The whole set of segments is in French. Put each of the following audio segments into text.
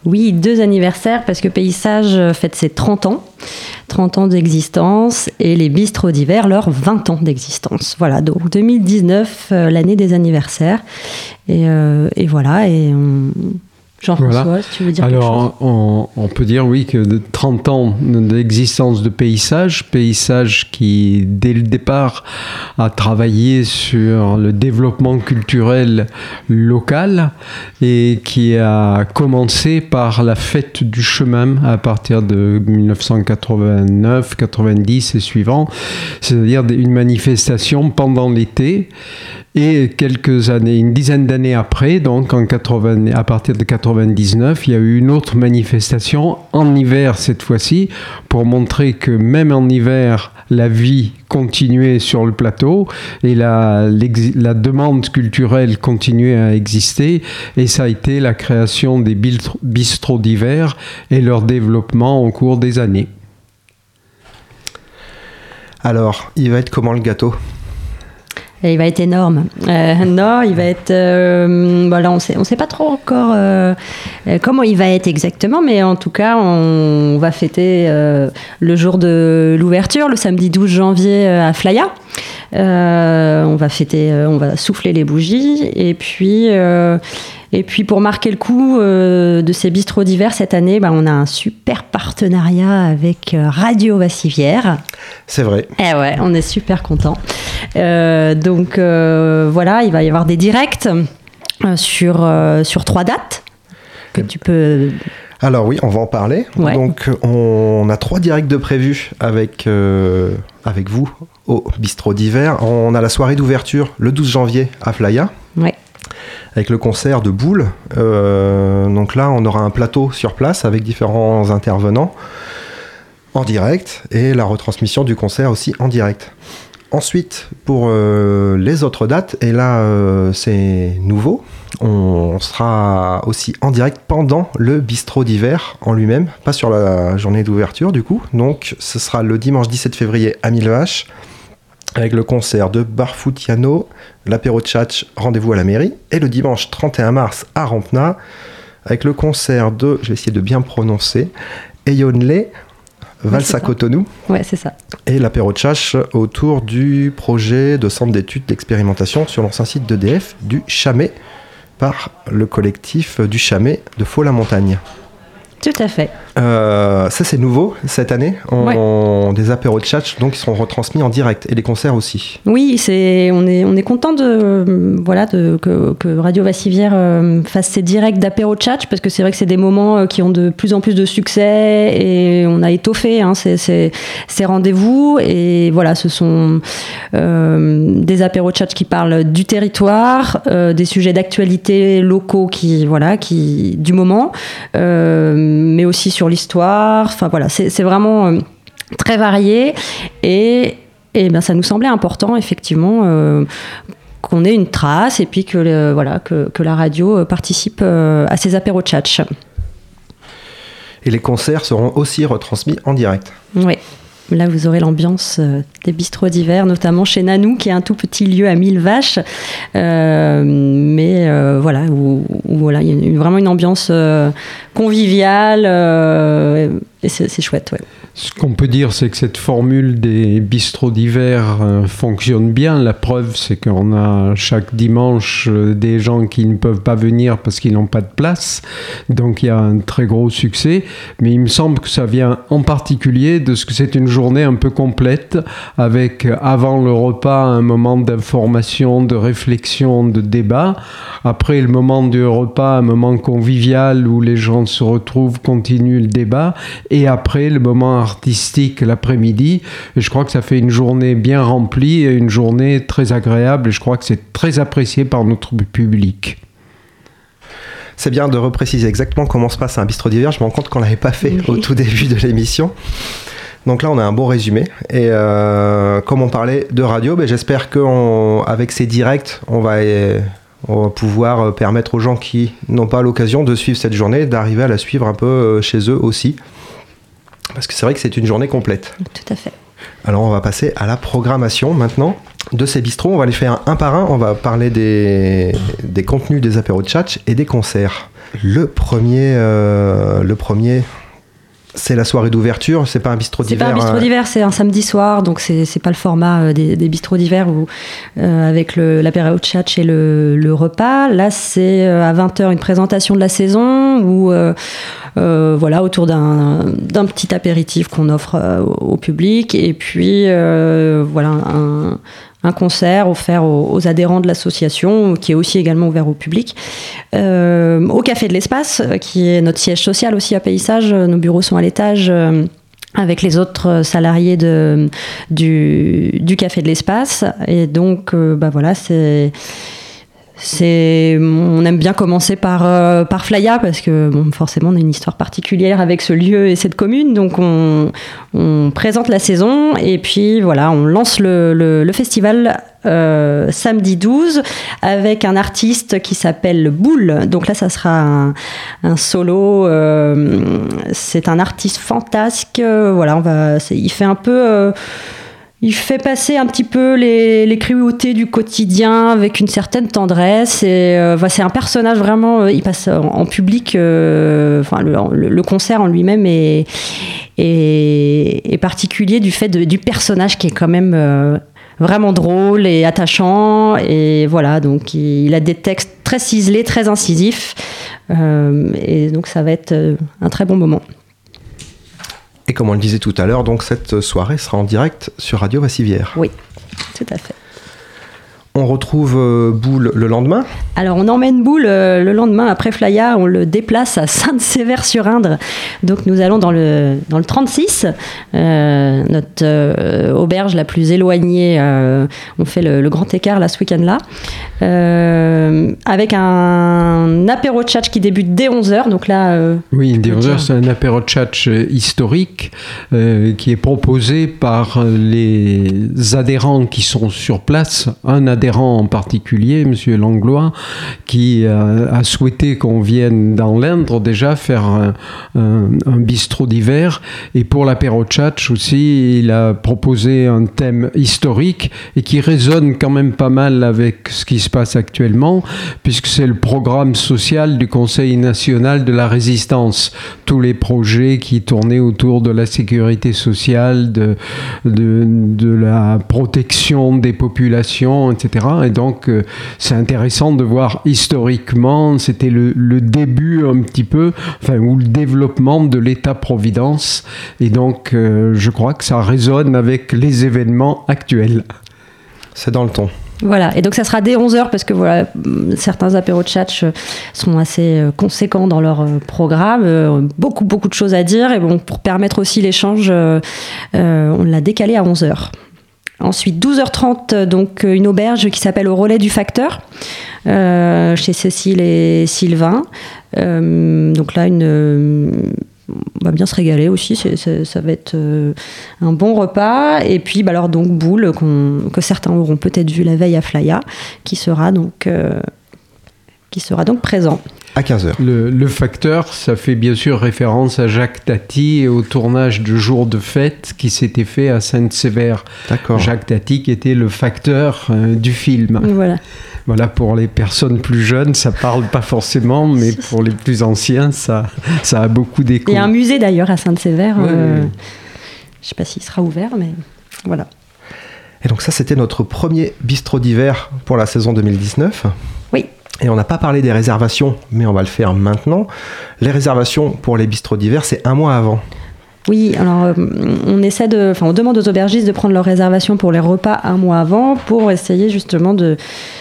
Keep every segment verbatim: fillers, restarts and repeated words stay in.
Oui, deux anniversaires parce que Paysage fête ses trente ans. trente ans d'existence et les bistrots d'hiver, leurs vingt ans d'existence. Voilà, donc deux mille dix-neuf, euh, l'année des anniversaires. Et, euh, et voilà, et on... Jean-François, voilà. Si tu veux dire Alors, quelque chose. on, on peut dire, oui, que de trente ans d'existence de Paysage, Paysage qui, dès le départ, a travaillé sur le développement culturel local et qui a commencé par la fête du chemin à partir de dix-neuf cent quatre-vingt-neuf, quatre-vingt-dix et suivant, c'est-à-dire une manifestation pendant l'été. Et quelques années, une dizaine d'années après, donc en quatre-vingts, à partir de quatre-vingt-dix-neuf, il y a eu une autre manifestation, en hiver cette fois-ci, pour montrer que même en hiver, la vie continuait sur le plateau et la, la demande culturelle continuait à exister. Et ça a été la création des bistrots d'hiver et leur développement au cours des années. Alors, il va être comment le gâteau ? Et il va être énorme. Euh, non, il va être... Euh, voilà, on sait, on sait pas trop encore euh, comment il va être exactement, mais en tout cas, on va fêter euh, le jour de l'ouverture, le samedi douze janvier à Flaya. Euh, on va fêter, on va souffler les bougies, et puis... Euh, Et puis pour marquer le coup euh, de ces bistrots d'hiver cette année, bah, on a un super partenariat avec euh, Radio Vassivière. C'est vrai. Eh ouais, on est super contents. Euh, donc euh, voilà, il va y avoir des directs euh, sur, euh, sur trois dates que tu peux... Alors oui, on va en parler. Ouais. Donc on a trois directs de prévus avec, euh, avec vous au bistrot d'hiver. On a la soirée d'ouverture le douze janvier à Flaya. Ouais. Avec le concert de Boules. Euh, donc là, on aura un plateau sur place avec différents intervenants en direct et la retransmission du concert aussi en direct. Ensuite, pour euh, les autres dates, et là, euh, c'est nouveau, on sera aussi en direct pendant le bistrot d'hiver en lui-même, pas sur la journée d'ouverture du coup. Donc, ce sera le dimanche dix-sept février à Mille Vaches, avec le concert de Barfoutiano, l'apéro tchatch Rendez-vous à la mairie, et le dimanche trente et un mars à Rampna, avec le concert de, je vais essayer de bien prononcer, Eyonle, Valse à Cotonou. Ouais, c'est ça. Et l'apéro tchatch autour du projet de centre d'études d'expérimentation sur l'ancien site d'E D F du Chamet, par le collectif du Chamet de Faux-la-Montagne. Tout à fait. Euh, ça c'est nouveau cette année, on, ouais. Des apéros de tchatch donc qui seront retransmis en direct et les concerts aussi. Oui, c'est, on est on est content de voilà de que, que Radio Vassivière euh, fasse ces directs d'apéros de tchatch parce que c'est vrai que c'est des moments qui ont de plus en plus de succès et on a étoffé hein, ces, ces, ces rendez-vous et voilà ce sont euh, des apéros de tchatch qui parlent du territoire, euh, des sujets d'actualité locaux qui voilà qui du moment. Euh, mais aussi sur l'histoire. Enfin voilà, c'est, c'est vraiment euh, très varié et, et ben, ça nous semblait important effectivement euh, qu'on ait une trace et puis que, le, voilà, que, que la radio participe euh, à ces apéros tchatch. Et les concerts seront aussi retransmis en direct. Oui. Là, vous aurez l'ambiance des bistrots d'hiver, notamment chez Nanou, qui est un tout petit lieu à Mille Vaches. Euh, mais euh, voilà, où, où voilà, il y a une, vraiment une ambiance euh, conviviale. Euh, et c'est, c'est chouette, ouais. Ce qu'on peut dire, c'est que cette formule des bistrots d'hiver euh, fonctionne bien. La preuve, c'est qu'on a chaque dimanche euh, des gens qui ne peuvent pas venir parce qu'ils n'ont pas de place. Donc, il y a un très gros succès. Mais il me semble que ça vient en particulier de ce que c'est une journée un peu complète avec, avant le repas, un moment d'information, de réflexion, de débat. Après le moment du repas, un moment convivial où les gens se retrouvent, continuent le débat. Et après, le moment artistique l'après-midi. Et je crois que ça fait une journée bien remplie et une journée très agréable. Et je crois que c'est très apprécié par notre public. C'est bien de repréciser exactement comment se passe un bistrot d'hiver. Je me rends compte qu'on ne l'avait pas fait oui. au tout début de l'émission. Donc là, on a un bon résumé. Et euh, comme on parlait de radio, ben, j'espère qu'avec ces directs, on va... On va pouvoir permettre aux gens qui n'ont pas l'occasion de suivre cette journée, d'arriver à la suivre un peu chez eux aussi. Parce que c'est vrai que c'est une journée complète. Tout à fait. Alors on va passer à la programmation maintenant de ces bistrots. On va les faire un par un. On va parler des, des contenus des apéros de tchatch et des concerts. Le premier, euh, le premier, c'est la soirée d'ouverture. C'est pas un bistrot d'hiver. C'est pas un bistrot d'hiver, c'est un samedi soir, donc c'est c'est pas le format euh, des, des bistrots d'hiver où euh, avec le l'apéro tchatch et le, le repas. Là, c'est euh, à vingt heures une présentation de la saison où euh, euh, voilà, autour d'un d'un petit apéritif qu'on offre euh, au, au public, et puis euh, voilà un un concert offert aux, aux adhérents de l'association, qui est aussi également ouvert au public, euh, au Café de l'Espace, qui est notre siège social aussi à Payssage. Nos bureaux sont à l'étage, euh, avec les autres salariés de, du, du Café de l'Espace. Et donc, euh, bah voilà, c'est... C'est, on aime bien commencer par, euh, par Flaya, parce que bon, forcément on a une histoire particulière avec ce lieu et cette commune, donc on, on présente la saison et puis voilà, on lance le, le, le festival euh, samedi douze avec un artiste qui s'appelle Boule. Donc là ça sera un, un solo, euh, c'est un artiste fantasque, euh, voilà, on va, c'est, il fait un peu... Euh, Il fait passer un petit peu les, les cruautés du quotidien avec une certaine tendresse. Et euh, bah, c'est un personnage vraiment. Euh, il passe en, en public. Euh, enfin, le, le, le concert en lui-même est, est, est particulier du fait de, du personnage qui est quand même euh, vraiment drôle et attachant. Et voilà, donc il, il a des textes très ciselés, très incisifs. Euh, et donc ça va être un très bon moment. Et comme on le disait tout à l'heure, donc cette soirée sera en direct sur Radio Vassivière. Oui, tout à fait. On retrouve euh, Boule le lendemain. Alors on emmène Boule euh, le lendemain après Flaya, on le déplace à Sainte-Sévère-sur-Indre. Donc nous allons dans le, dans le trente-six, euh, notre euh, auberge la plus éloignée. Euh, on fait le, le grand écart là ce week-end-là. Euh, avec un apéro tchatch qui débute dès onze heures. Donc là, euh, oui, dès onze heures, c'est un apéro tchatch historique euh, qui est proposé par les adhérents qui sont sur place. Un adhérent en particulier, M. Langlois, qui a, a souhaité qu'on vienne dans l'Indre déjà faire un, un, un bistrot d'hiver. Et pour l'apéro tchatch aussi, il a proposé un thème historique et qui résonne quand même pas mal avec ce qui se passe actuellement, puisque c'est le programme social du Conseil national de la résistance. Tous les projets qui tournaient autour de la sécurité sociale, de, de, de la protection des populations, et cetera. Et donc, euh, c'est intéressant de voir historiquement, c'était le, le début un petit peu, enfin, ou le développement de l'État-providence. Et donc, euh, je crois que ça résonne avec les événements actuels. C'est dans le ton. Voilà, et donc ça sera dès onze heures parce que voilà, certains apéros tchatch sont assez conséquents dans leur programme, beaucoup beaucoup de choses à dire, et bon, pour permettre aussi l'échange, euh, on l'a décalé à onze heures. Ensuite, douze heures trente, donc une auberge qui s'appelle Au Relais du Facteur, euh, chez Cécile et Sylvain. Euh, donc là, une... on va bien se régaler aussi, c'est, c'est, ça va être euh, un bon repas. Et puis bah alors donc Boule, qu'on, que certains auront peut-être vu la veille à Flaya, qui sera donc, euh, qui sera donc présent. À quinze heures. Le, le facteur, ça fait bien sûr référence à Jacques Tati et au tournage de Jour de fête qui s'était fait à Sainte-Sévère. D'accord. Jacques Tati qui était le facteur euh, du film. Voilà. Voilà, pour les personnes plus jeunes, ça parle pas forcément, mais pour les plus anciens, ça, ça a beaucoup d'écho. Il y a un musée d'ailleurs à Sainte-Sévère. Ouais, euh, ouais. Je sais pas s'il sera ouvert, mais voilà. Et donc ça, c'était notre premier bistrot d'hiver pour la saison deux mille dix-neuf. Oui. Et on n'a pas parlé des réservations, mais on va le faire maintenant. Les réservations pour les bistrots d'hiver, c'est un mois avant. Oui, alors euh, on essaie de, enfin on demande aux aubergistes de prendre leur réservation pour les repas un mois avant pour essayer justement de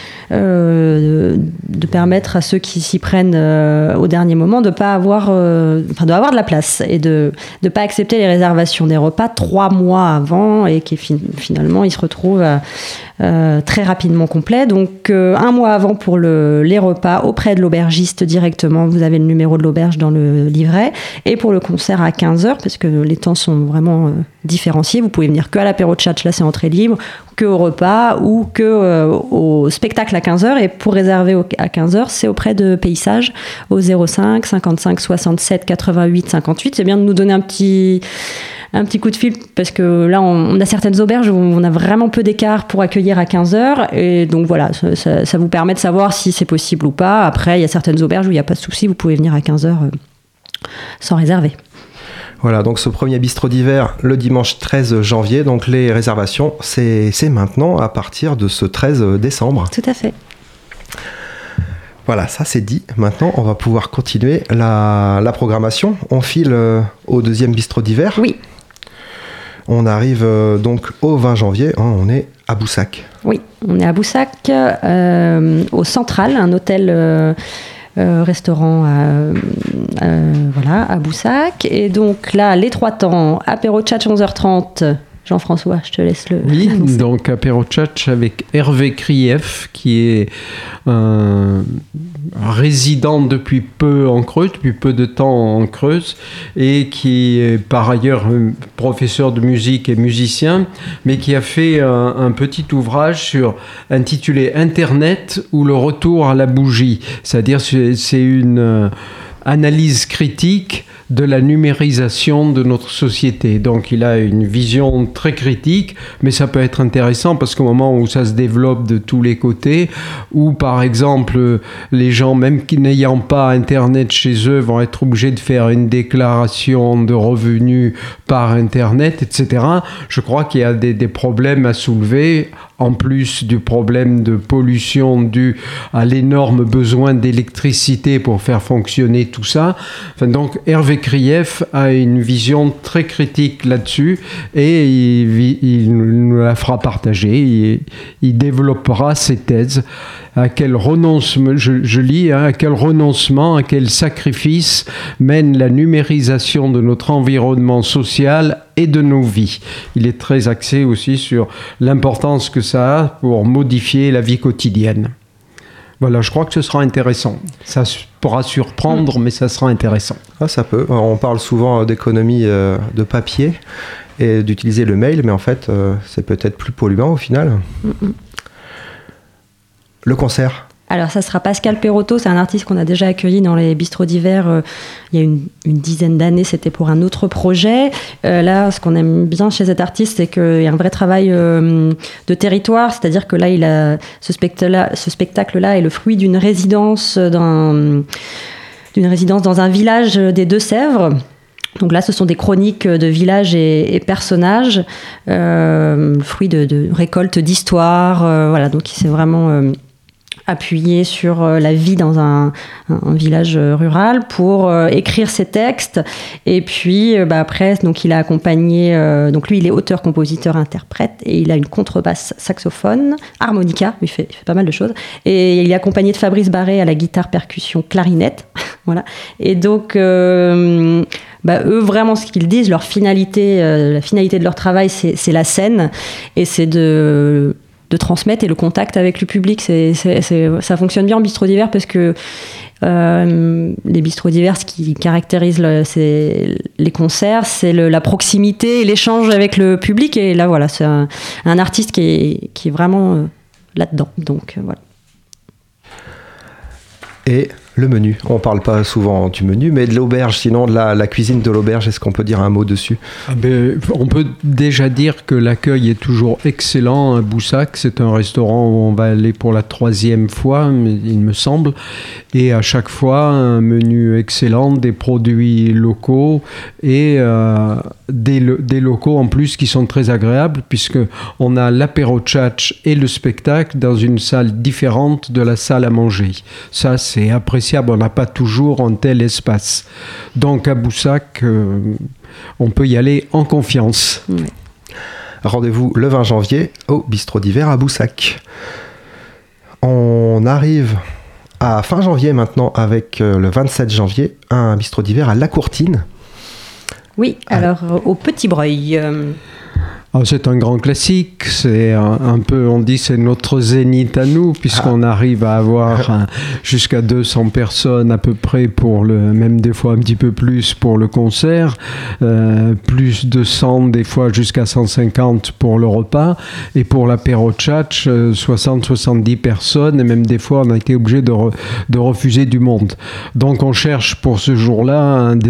Euh, de, de permettre à ceux qui s'y prennent euh, au dernier moment de pas avoir, euh, enfin de avoir de la place et de ne pas accepter les réservations des repas trois mois avant et qui fin, finalement ils se retrouvent euh, euh, très rapidement complets. Donc euh, un mois avant pour le, les repas auprès de l'aubergiste directement, vous avez le numéro de l'auberge dans le livret, et pour le concert à quinze heures parce que les temps sont vraiment euh, différenciés, vous pouvez venir que à l'apéro tchatch, là c'est entrée libre, que au repas ou que euh, au spectacle à quinze heures. Et pour réserver au, à quinze heures, c'est auprès de Payssage au zéro cinq cinquante-cinq soixante-sept quatre-vingt-huit cinquante-huit. C'est bien de nous donner un petit, un petit coup de fil, parce que là, on, on a certaines auberges où on a vraiment peu d'écart pour accueillir à quinze heures. Et donc voilà, ça, ça, ça vous permet de savoir si c'est possible ou pas. Après, il y a certaines auberges où il n'y a pas de souci, vous pouvez venir à quinze heures euh, sans réserver. Voilà, donc ce premier bistrot d'hiver, le dimanche treize janvier. Donc les réservations, c'est, c'est maintenant à partir de ce treize décembre. Tout à fait. Voilà, ça c'est dit. Maintenant, on va pouvoir continuer la, la programmation. On file euh, au deuxième bistrot d'hiver. Oui. On arrive euh, donc au vingt janvier. Hein, on est à Boussac. Oui, on est à Boussac, euh, au Central, un hôtel... Euh, Euh, restaurant à, euh, voilà, à Boussac. Et donc là, les trois temps, apéro tchatch onze heures trente. Jean-François, je te laisse le... Oui, donc apéro tchatch avec Hervé Krief, qui est un résident depuis peu en Creuse, depuis peu de temps en Creuse, et qui est par ailleurs professeur de musique et musicien, mais qui a fait un, un petit ouvrage sur, intitulé Internet ou le retour à la bougie. C'est-à-dire c'est, c'est une analyse critique de la numérisation de notre société. Donc il a une vision très critique, mais ça peut être intéressant parce qu'au moment où ça se développe de tous les côtés, où par exemple les gens, même qui n'ayant pas Internet chez eux, vont être obligés de faire une déclaration de revenus par Internet, et cetera. Je crois qu'il y a des, des problèmes à soulever, en plus du problème de pollution dû à l'énorme besoin d'électricité pour faire fonctionner tout ça. Enfin, donc Hervé Krief a une vision très critique là-dessus et il, il nous la fera partager. Il, il développera ses thèses. À quel renoncement, je, je lis, hein, à quel renoncement, à quel sacrifice mène la numérisation de notre environnement social et de nos vies. Il est très axé aussi sur l'importance que ça a pour modifier la vie quotidienne. Voilà, je crois que ce sera intéressant. Ça pourra surprendre, mmh. mais ça sera intéressant. Ah, ça peut. On parle souvent d'économie euh, de papier et d'utiliser le mail, mais en fait, euh, c'est peut-être plus polluant au final. Mmh. Le concert. Alors ça sera Pascal Perotto, c'est un artiste qu'on a déjà accueilli dans les bistrots d'hiver euh, il y a une, une dizaine d'années, c'était pour un autre projet. Euh, là, ce qu'on aime bien chez cet artiste, c'est qu'il y a un vrai travail euh, de territoire, c'est-à-dire que là, il a, ce spectacle-là, ce spectacle-là est le fruit d'une résidence, d'un, d'une résidence dans un village des Deux-Sèvres. Donc là, ce sont des chroniques de villages et, et personnages, euh, fruit de, de récoltes d'histoires. Euh, voilà, donc il s'est vraiment euh, appuyé sur euh, la vie dans un, un, un village rural pour euh, écrire ses textes. Et puis euh, bah, après, donc il a accompagné. Euh, donc lui, il est auteur, compositeur, interprète, et il a une contrebasse, saxophone, harmonica. Il fait, il fait pas mal de choses. Et il est accompagné de Fabrice Barré à la guitare, percussion, clarinette. Voilà. Et donc euh, bah, eux, vraiment, ce qu'ils disent, leur finalité, euh, la finalité de leur travail, c'est, c'est la scène, et c'est de, de transmettre, et le contact avec le public. C'est, c'est, c'est, ça fonctionne bien en bistrot d'hiver parce que euh, les bistrots d'hiver, ce qui caractérise le, c'est les concerts, c'est le, la proximité et l'échange avec le public. Et là, voilà, c'est un, un artiste qui est, qui est vraiment euh, là-dedans. Donc, euh, voilà. Et le menu. On ne parle pas souvent du menu, mais de l'auberge, sinon de la, la cuisine de l'auberge, est-ce qu'on peut dire un mot dessus ? Ah ben, on peut déjà dire que l'accueil est toujours excellent à Boussac. C'est un restaurant où on va aller pour la troisième fois, il me semble. Et à chaque fois, un menu excellent, des produits locaux et euh, des, des locaux en plus qui sont très agréables, puisqu'on a l'apéro tchatch et le spectacle dans une salle différente de la salle à manger. Ça, c'est appréciable. On n'a pas toujours un tel espace. Donc à Boussac, euh, on peut y aller en confiance. Oui. Rendez-vous le vingt janvier au bistrot d'hiver à Boussac. On arrive à fin janvier maintenant avec euh, le vingt-sept janvier, un bistrot d'hiver à La Courtine. Oui, alors ah. au Petit Breuil. Euh... Alors, c'est un grand classique, c'est un, un peu, on dit c'est notre zénith à nous, puisqu'on ah. arrive à avoir un, jusqu'à deux cents personnes à peu près pour le, même des fois un petit peu plus pour le concert, euh, plus de cent, des fois jusqu'à cent cinquante pour le repas, et pour l'apéro tchatch, euh, soixante à soixante-dix personnes, et même des fois on a été obligé de, re, de refuser du monde. Donc on cherche pour ce jour-là hein, des,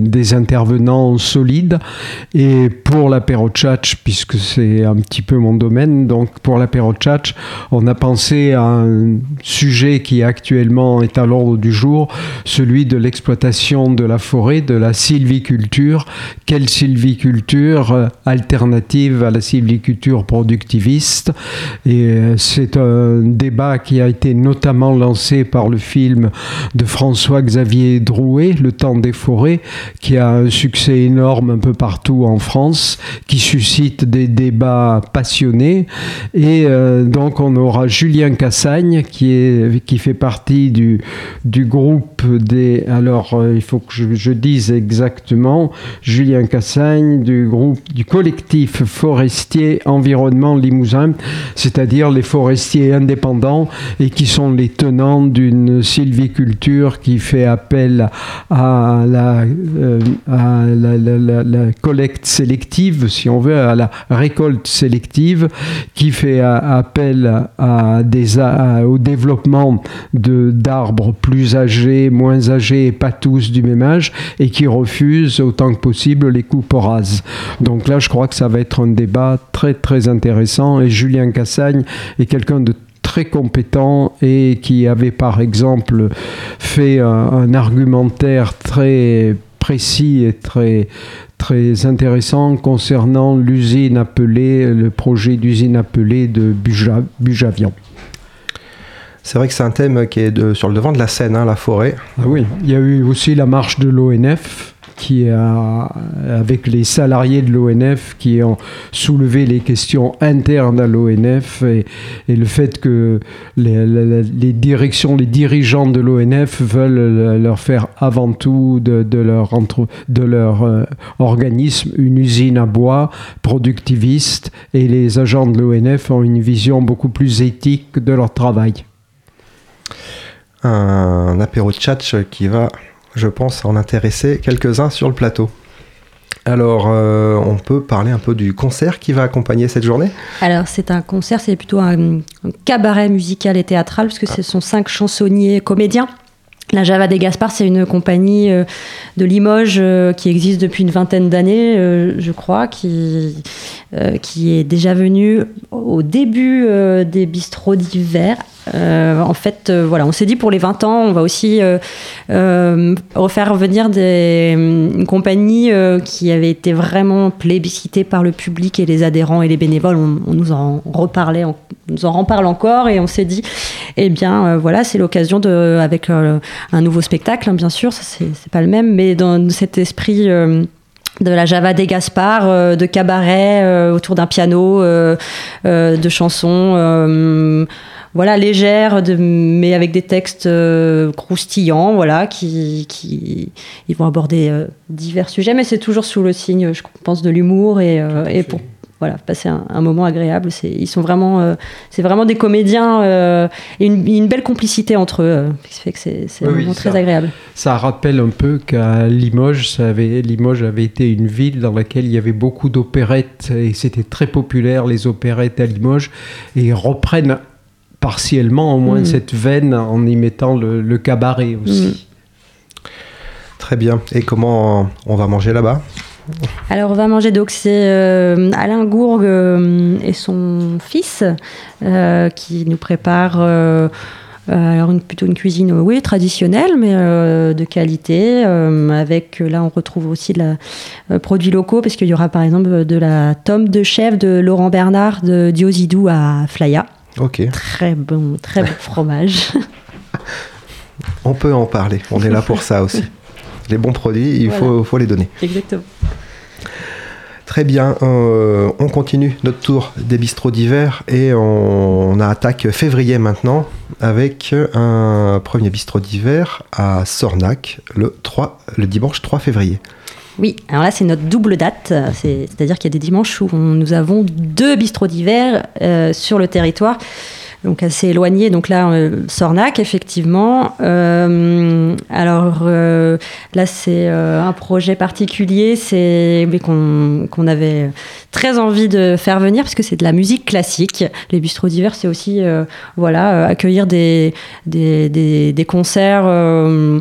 des intervenants solides. Et pour l'apéro tchatch, puisque c'est un petit peu mon domaine, donc pour l'apéro tchatch, on a pensé à un sujet qui actuellement est à l'ordre du jour, celui de l'exploitation de la forêt, de la sylviculture. Quelle sylviculture alternative à la sylviculture productiviste? Et c'est un débat qui a été notamment lancé par le film de François-Xavier Drouet, Le temps des forêts, qui a un succès énorme un peu partout en France, qui suscite des débats passionnés. Et euh, donc on aura Julien Cassagne, qui, est, qui fait partie du, du groupe des... Alors euh, il faut que je, je dise exactement, Julien Cassagne, du groupe, du collectif forestier environnement Limousin, c'est-à-dire les forestiers indépendants et qui sont les tenants d'une sylviculture qui fait appel à la, euh, à la, la, la, la collecte sélective, si on veut, à la récolte sélective, qui fait appel à des, à, au développement de, d'arbres plus âgés, moins âgés et pas tous du même âge, et qui refuse autant que possible les coupes rases. Donc là, je crois que ça va être un débat très très intéressant, et Julien Cassagne est quelqu'un de très compétent et qui avait par exemple fait un, un argumentaire très précis et très, très intéressant concernant l'usine appelée, le projet d'usine appelée de Buja, Bujavian. C'est vrai que c'est un thème qui est de, sur le devant de la scène, hein, la forêt. Ah oui, il y a eu aussi la marche de l'O N F, qui a, avec les salariés de l'O N F qui ont soulevé les questions internes à l'O N F et, et le fait que les, les, les directions, les dirigeants de l'O N F veulent leur faire avant tout de, de leur, entre, de leur euh, organisme une usine à bois productiviste, et les agents de l'O N F ont une vision beaucoup plus éthique de leur travail. Un apéro tchatch qui va, je pense, en intéresser quelques-uns sur le plateau. Alors, euh, on peut parler un peu du concert qui va accompagner cette journée ? Alors, c'est un concert, c'est plutôt un, un cabaret musical et théâtral, parce que ce sont cinq chansonniers comédiens. La Java des Gaspard, c'est une compagnie euh, de Limoges euh, qui existe depuis une vingtaine d'années, euh, je crois, qui, euh, qui est déjà venue au début euh, des bistrots d'hiver. Euh, en fait, euh, voilà, on s'est dit pour les vingt ans, on va aussi euh, euh, refaire venir des, une compagnie euh, qui avait été vraiment plébiscitée par le public et les adhérents et les bénévoles. On, on nous en reparlait, on nous en reparle encore, et on s'est dit, eh bien, euh, voilà, c'est l'occasion de, avec euh, un nouveau spectacle, hein, bien sûr, ça, c'est, c'est pas le même, mais dans cet esprit euh, de la Java des Gaspard, euh, de cabaret euh, autour d'un piano, euh, euh, de chansons euh, voilà, légères, de, mais avec des textes euh, croustillants, voilà, qui, qui ils vont aborder euh, divers sujets, mais c'est toujours sous le signe, je pense, de l'humour et, euh, et pour voilà, passer un, un moment agréable. C'est, ils sont vraiment, euh, c'est vraiment des comédiens euh, et une, une belle complicité entre eux, euh, qui fait que c'est, c'est oui, vraiment oui, très ça, agréable. Ça rappelle un peu qu'à Limoges, ça avait, Limoges avait été une ville dans laquelle il y avait beaucoup d'opérettes et c'était très populaire, les opérettes à Limoges, et ils reprennent partiellement au moins mmh. cette veine en y mettant le, le cabaret aussi. Mmh. Très bien. Et comment on va manger là-bas ? Alors on va manger, donc c'est euh, Alain Gourgue euh, et son fils euh, qui nous préparent euh, euh, alors une, plutôt une cuisine euh, oui, traditionnelle mais euh, de qualité euh, avec, là on retrouve aussi de la, euh, produits locaux, parce qu'il y aura par exemple de la tome de chèvre de Laurent Bernard de Diozidou à Flaya. Ok. Très bon, très bon fromage. On peut en parler, on est là pour ça aussi. Les bons produits, il voilà. faut, faut les donner. Exactement. Très bien, euh, on continue notre tour des bistrots d'hiver et on, on attaque février maintenant avec un premier bistrot d'hiver à Sornac le, trois, le dimanche trois février. Oui, alors là c'est notre double date, c'est, c'est-à-dire qu'il y a des dimanches où on, nous avons deux bistrots d'hiver euh, sur le territoire, donc assez éloigné. Donc là, euh, Sornac, effectivement. Euh, alors euh, là, c'est euh, un projet particulier, c'est mais qu'on, qu'on avait très envie de faire venir, parce que c'est de la musique classique. Les bistrots d'hiver, c'est aussi euh, voilà, euh, accueillir des, des, des, des concerts. Euh,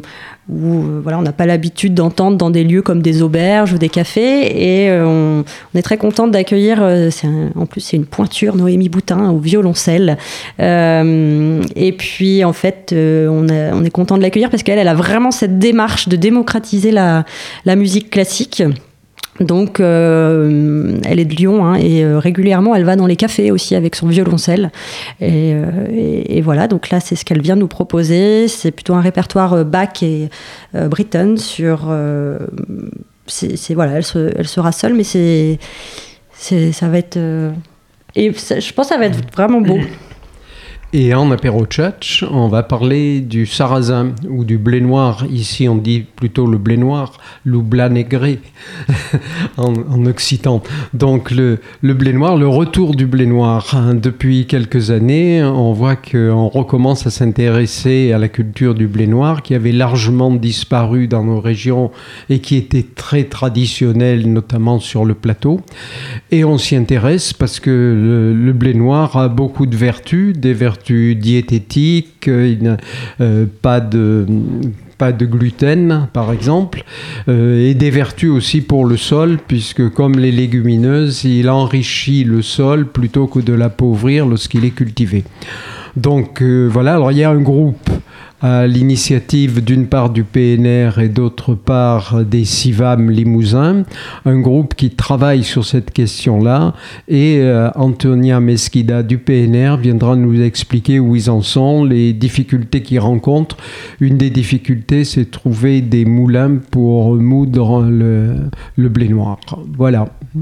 où euh, voilà, on n'a pas l'habitude d'entendre dans des lieux comme des auberges ou des cafés. Et euh, on, on est très contente d'accueillir, euh, c'est un, en plus c'est une pointure, Noémie Boutin au violoncelle. Euh, et puis en fait, euh, on, a, on est content de l'accueillir parce qu'elle elle a vraiment cette démarche de démocratiser la, la musique classique. Donc, euh, elle est de Lyon hein, et euh, régulièrement, elle va dans les cafés aussi avec son violoncelle. Et, euh, et, et voilà, donc là, c'est ce qu'elle vient nous proposer. C'est plutôt un répertoire euh, Bach et euh, Britten sur... Euh, c'est, c'est, voilà, elle, se, elle sera seule, mais c'est, c'est, ça va être... Euh, et ça, je pense que ça va être vraiment beau. Et en apéro tchatch, on va parler du sarrasin ou du blé noir. Ici, on dit plutôt le blé noir, le blanc négré en, en occitan. Donc, le, le blé noir, le retour du blé noir. Depuis quelques années, on voit qu'on recommence à s'intéresser à la culture du blé noir qui avait largement disparu dans nos régions et qui était très traditionnelle, notamment sur le plateau. Et on s'y intéresse parce que le, le blé noir a beaucoup de vertus, des vertus diététique, euh, euh, pas de pas de gluten par exemple, euh, et des vertus aussi pour le sol puisque comme les légumineuses, il enrichit le sol plutôt que de l'appauvrir lorsqu'il est cultivé. Donc euh, voilà, alors il y a un groupe à l'initiative d'une part du P N R et d'autre part des Civam Limousin, un groupe qui travaille sur cette question-là, et euh, Antonia Mesquida du P N R viendra nous expliquer où ils en sont, les difficultés qu'ils rencontrent. Une des difficultés, c'est de trouver des moulins pour moudre le, le blé noir. Voilà.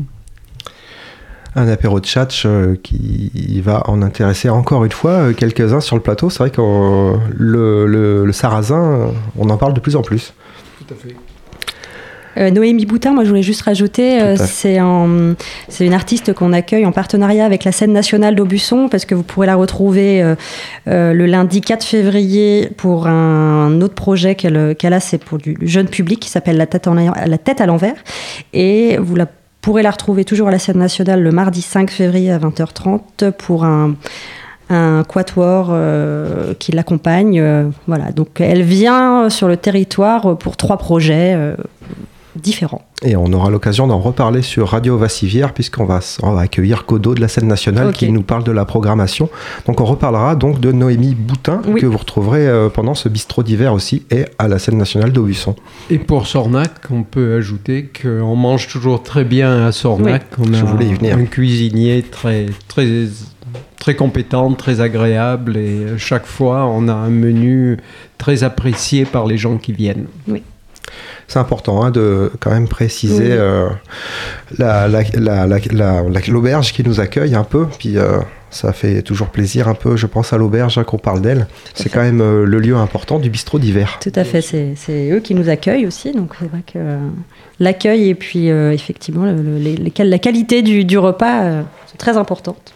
Un apéro de tchatch euh, qui va en intéresser encore une fois euh, quelques-uns sur le plateau. C'est vrai que euh, le, le, le sarrasin, euh, on en parle de plus en plus. Tout à fait. Euh, Noémie Boutin, moi je voulais juste rajouter, euh, c'est, un, c'est une artiste qu'on accueille en partenariat avec la scène nationale d'Aubusson, parce que vous pourrez la retrouver euh, euh, le lundi quatre février pour un autre projet qu'elle, qu'elle a, c'est pour du jeune public qui s'appelle La tête, en, la tête à l'envers. Et vous la pourrez la retrouver toujours à la scène nationale le mardi cinq février à vingt heures trente pour un, un quatuor euh, qui l'accompagne. Euh, voilà. Donc elle vient sur le territoire pour trois projets euh, différents. Et on aura l'occasion d'en reparler sur Radio Vassivière puisqu'on va, on va accueillir Kodo de la scène nationale okay. qui nous parle de la programmation. Donc on reparlera donc de Noémie Boutin oui. que vous retrouverez euh, pendant ce bistrot d'hiver aussi et à la scène nationale d'Aubusson. Et pour Sornac, on peut ajouter qu'on mange toujours très bien à Sornac. Oui. On a Je voulais y venir. Un cuisinier très, très, très compétent, très agréable et chaque fois on a un menu très apprécié par les gens qui viennent. Oui. C'est important hein, de quand même préciser oui. euh, la, la, la, la, la, la, l'auberge qui nous accueille un peu. Puis euh, ça fait toujours plaisir un peu, je pense à l'auberge hein, qu'on parle d'elle. C'est quand même euh, le lieu important du bistrot d'hiver. Tout à fait, c'est, c'est eux qui nous accueillent aussi. Donc c'est vrai que euh, l'accueil et puis euh, effectivement le, le, les, les, la qualité du, du repas euh, sont très importantes.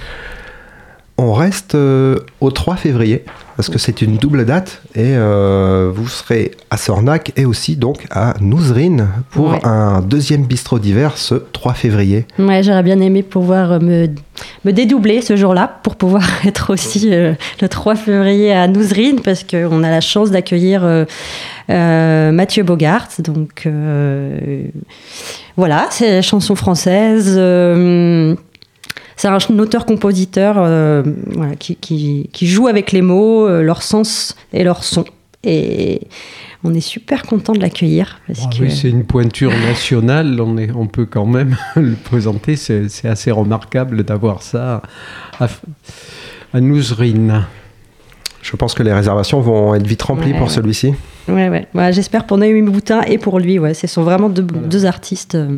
On reste euh, au trois février, parce que c'est une double date, et euh, vous serez à Sornac et aussi donc à Nouzerine pour ouais. un deuxième bistrot d'hiver ce trois février. Ouais, j'aurais bien aimé pouvoir me, me dédoubler ce jour-là, pour pouvoir être aussi euh, le trois février à Nouzerine, parce qu'on a la chance d'accueillir euh, euh, Mathieu Bogart, donc euh, voilà, c'est chanson française. Euh, C'est un auteur-compositeur euh, voilà, qui, qui, qui joue avec les mots, euh, leur sens et leur son. Et on est super content de l'accueillir. Parce ah, que... Oui, c'est une pointure nationale, on, est, on peut quand même le présenter. C'est, c'est assez remarquable d'avoir ça à, à Nouzerine. Je pense que les réservations vont être vite remplies ouais, pour ouais. celui-ci. Ouais, ouais. ouais, j'espère pour Noémie Boutin et pour lui. Ouais. Ce sont vraiment deux, voilà. deux artistes... Euh...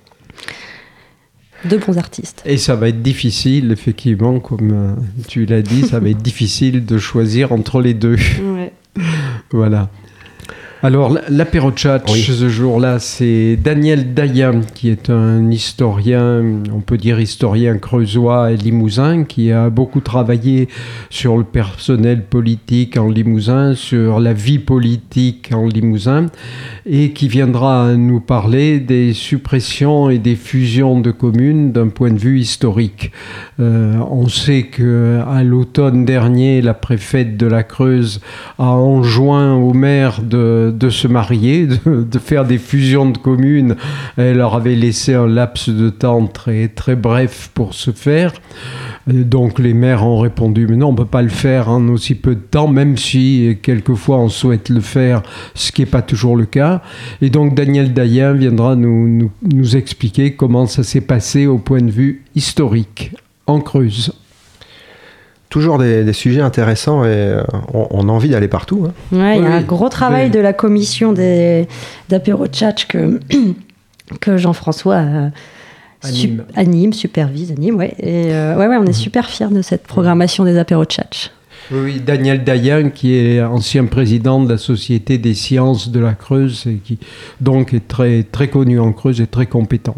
de bons artistes. Et ça va être difficile, effectivement, comme euh, tu l'as dit, ça va être difficile de choisir entre les deux. Ouais. Voilà. Alors, l'apéro tchatch, oui. ce jour-là, c'est Daniel Dayan, qui est un historien, on peut dire historien creusois et limousin, qui a beaucoup travaillé sur le personnel politique en Limousin, sur la vie politique en Limousin, et qui viendra nous parler des suppressions et des fusions de communes d'un point de vue historique. Euh, on sait qu'à l'automne dernier, la préfète de la Creuse a enjoint au maire de de se marier, de, de faire des fusions de communes. Elle leur avait laissé un laps de temps très, très bref pour se faire. Et donc les maires ont répondu, mais non, on ne peut pas le faire en aussi peu de temps, même si quelquefois on souhaite le faire, ce qui n'est pas toujours le cas. Et donc Daniel Dayen viendra nous, nous, nous expliquer comment ça s'est passé au point de vue historique en Creuse. Toujours des, des sujets intéressants et on, on a envie d'aller partout. Hein. Ouais, il oui, y a un gros travail oui. de la commission des, d'apéro tchatch que, que Jean-François euh, Anime. Su- anime, supervise, anime, ouais. Et euh, ouais, ouais, on est super fiers de cette programmation des apéros tchatch. Oui, Daniel Dayen, qui est ancien président de la Société des sciences de la Creuse et qui donc est très, très connu en Creuse et très compétent.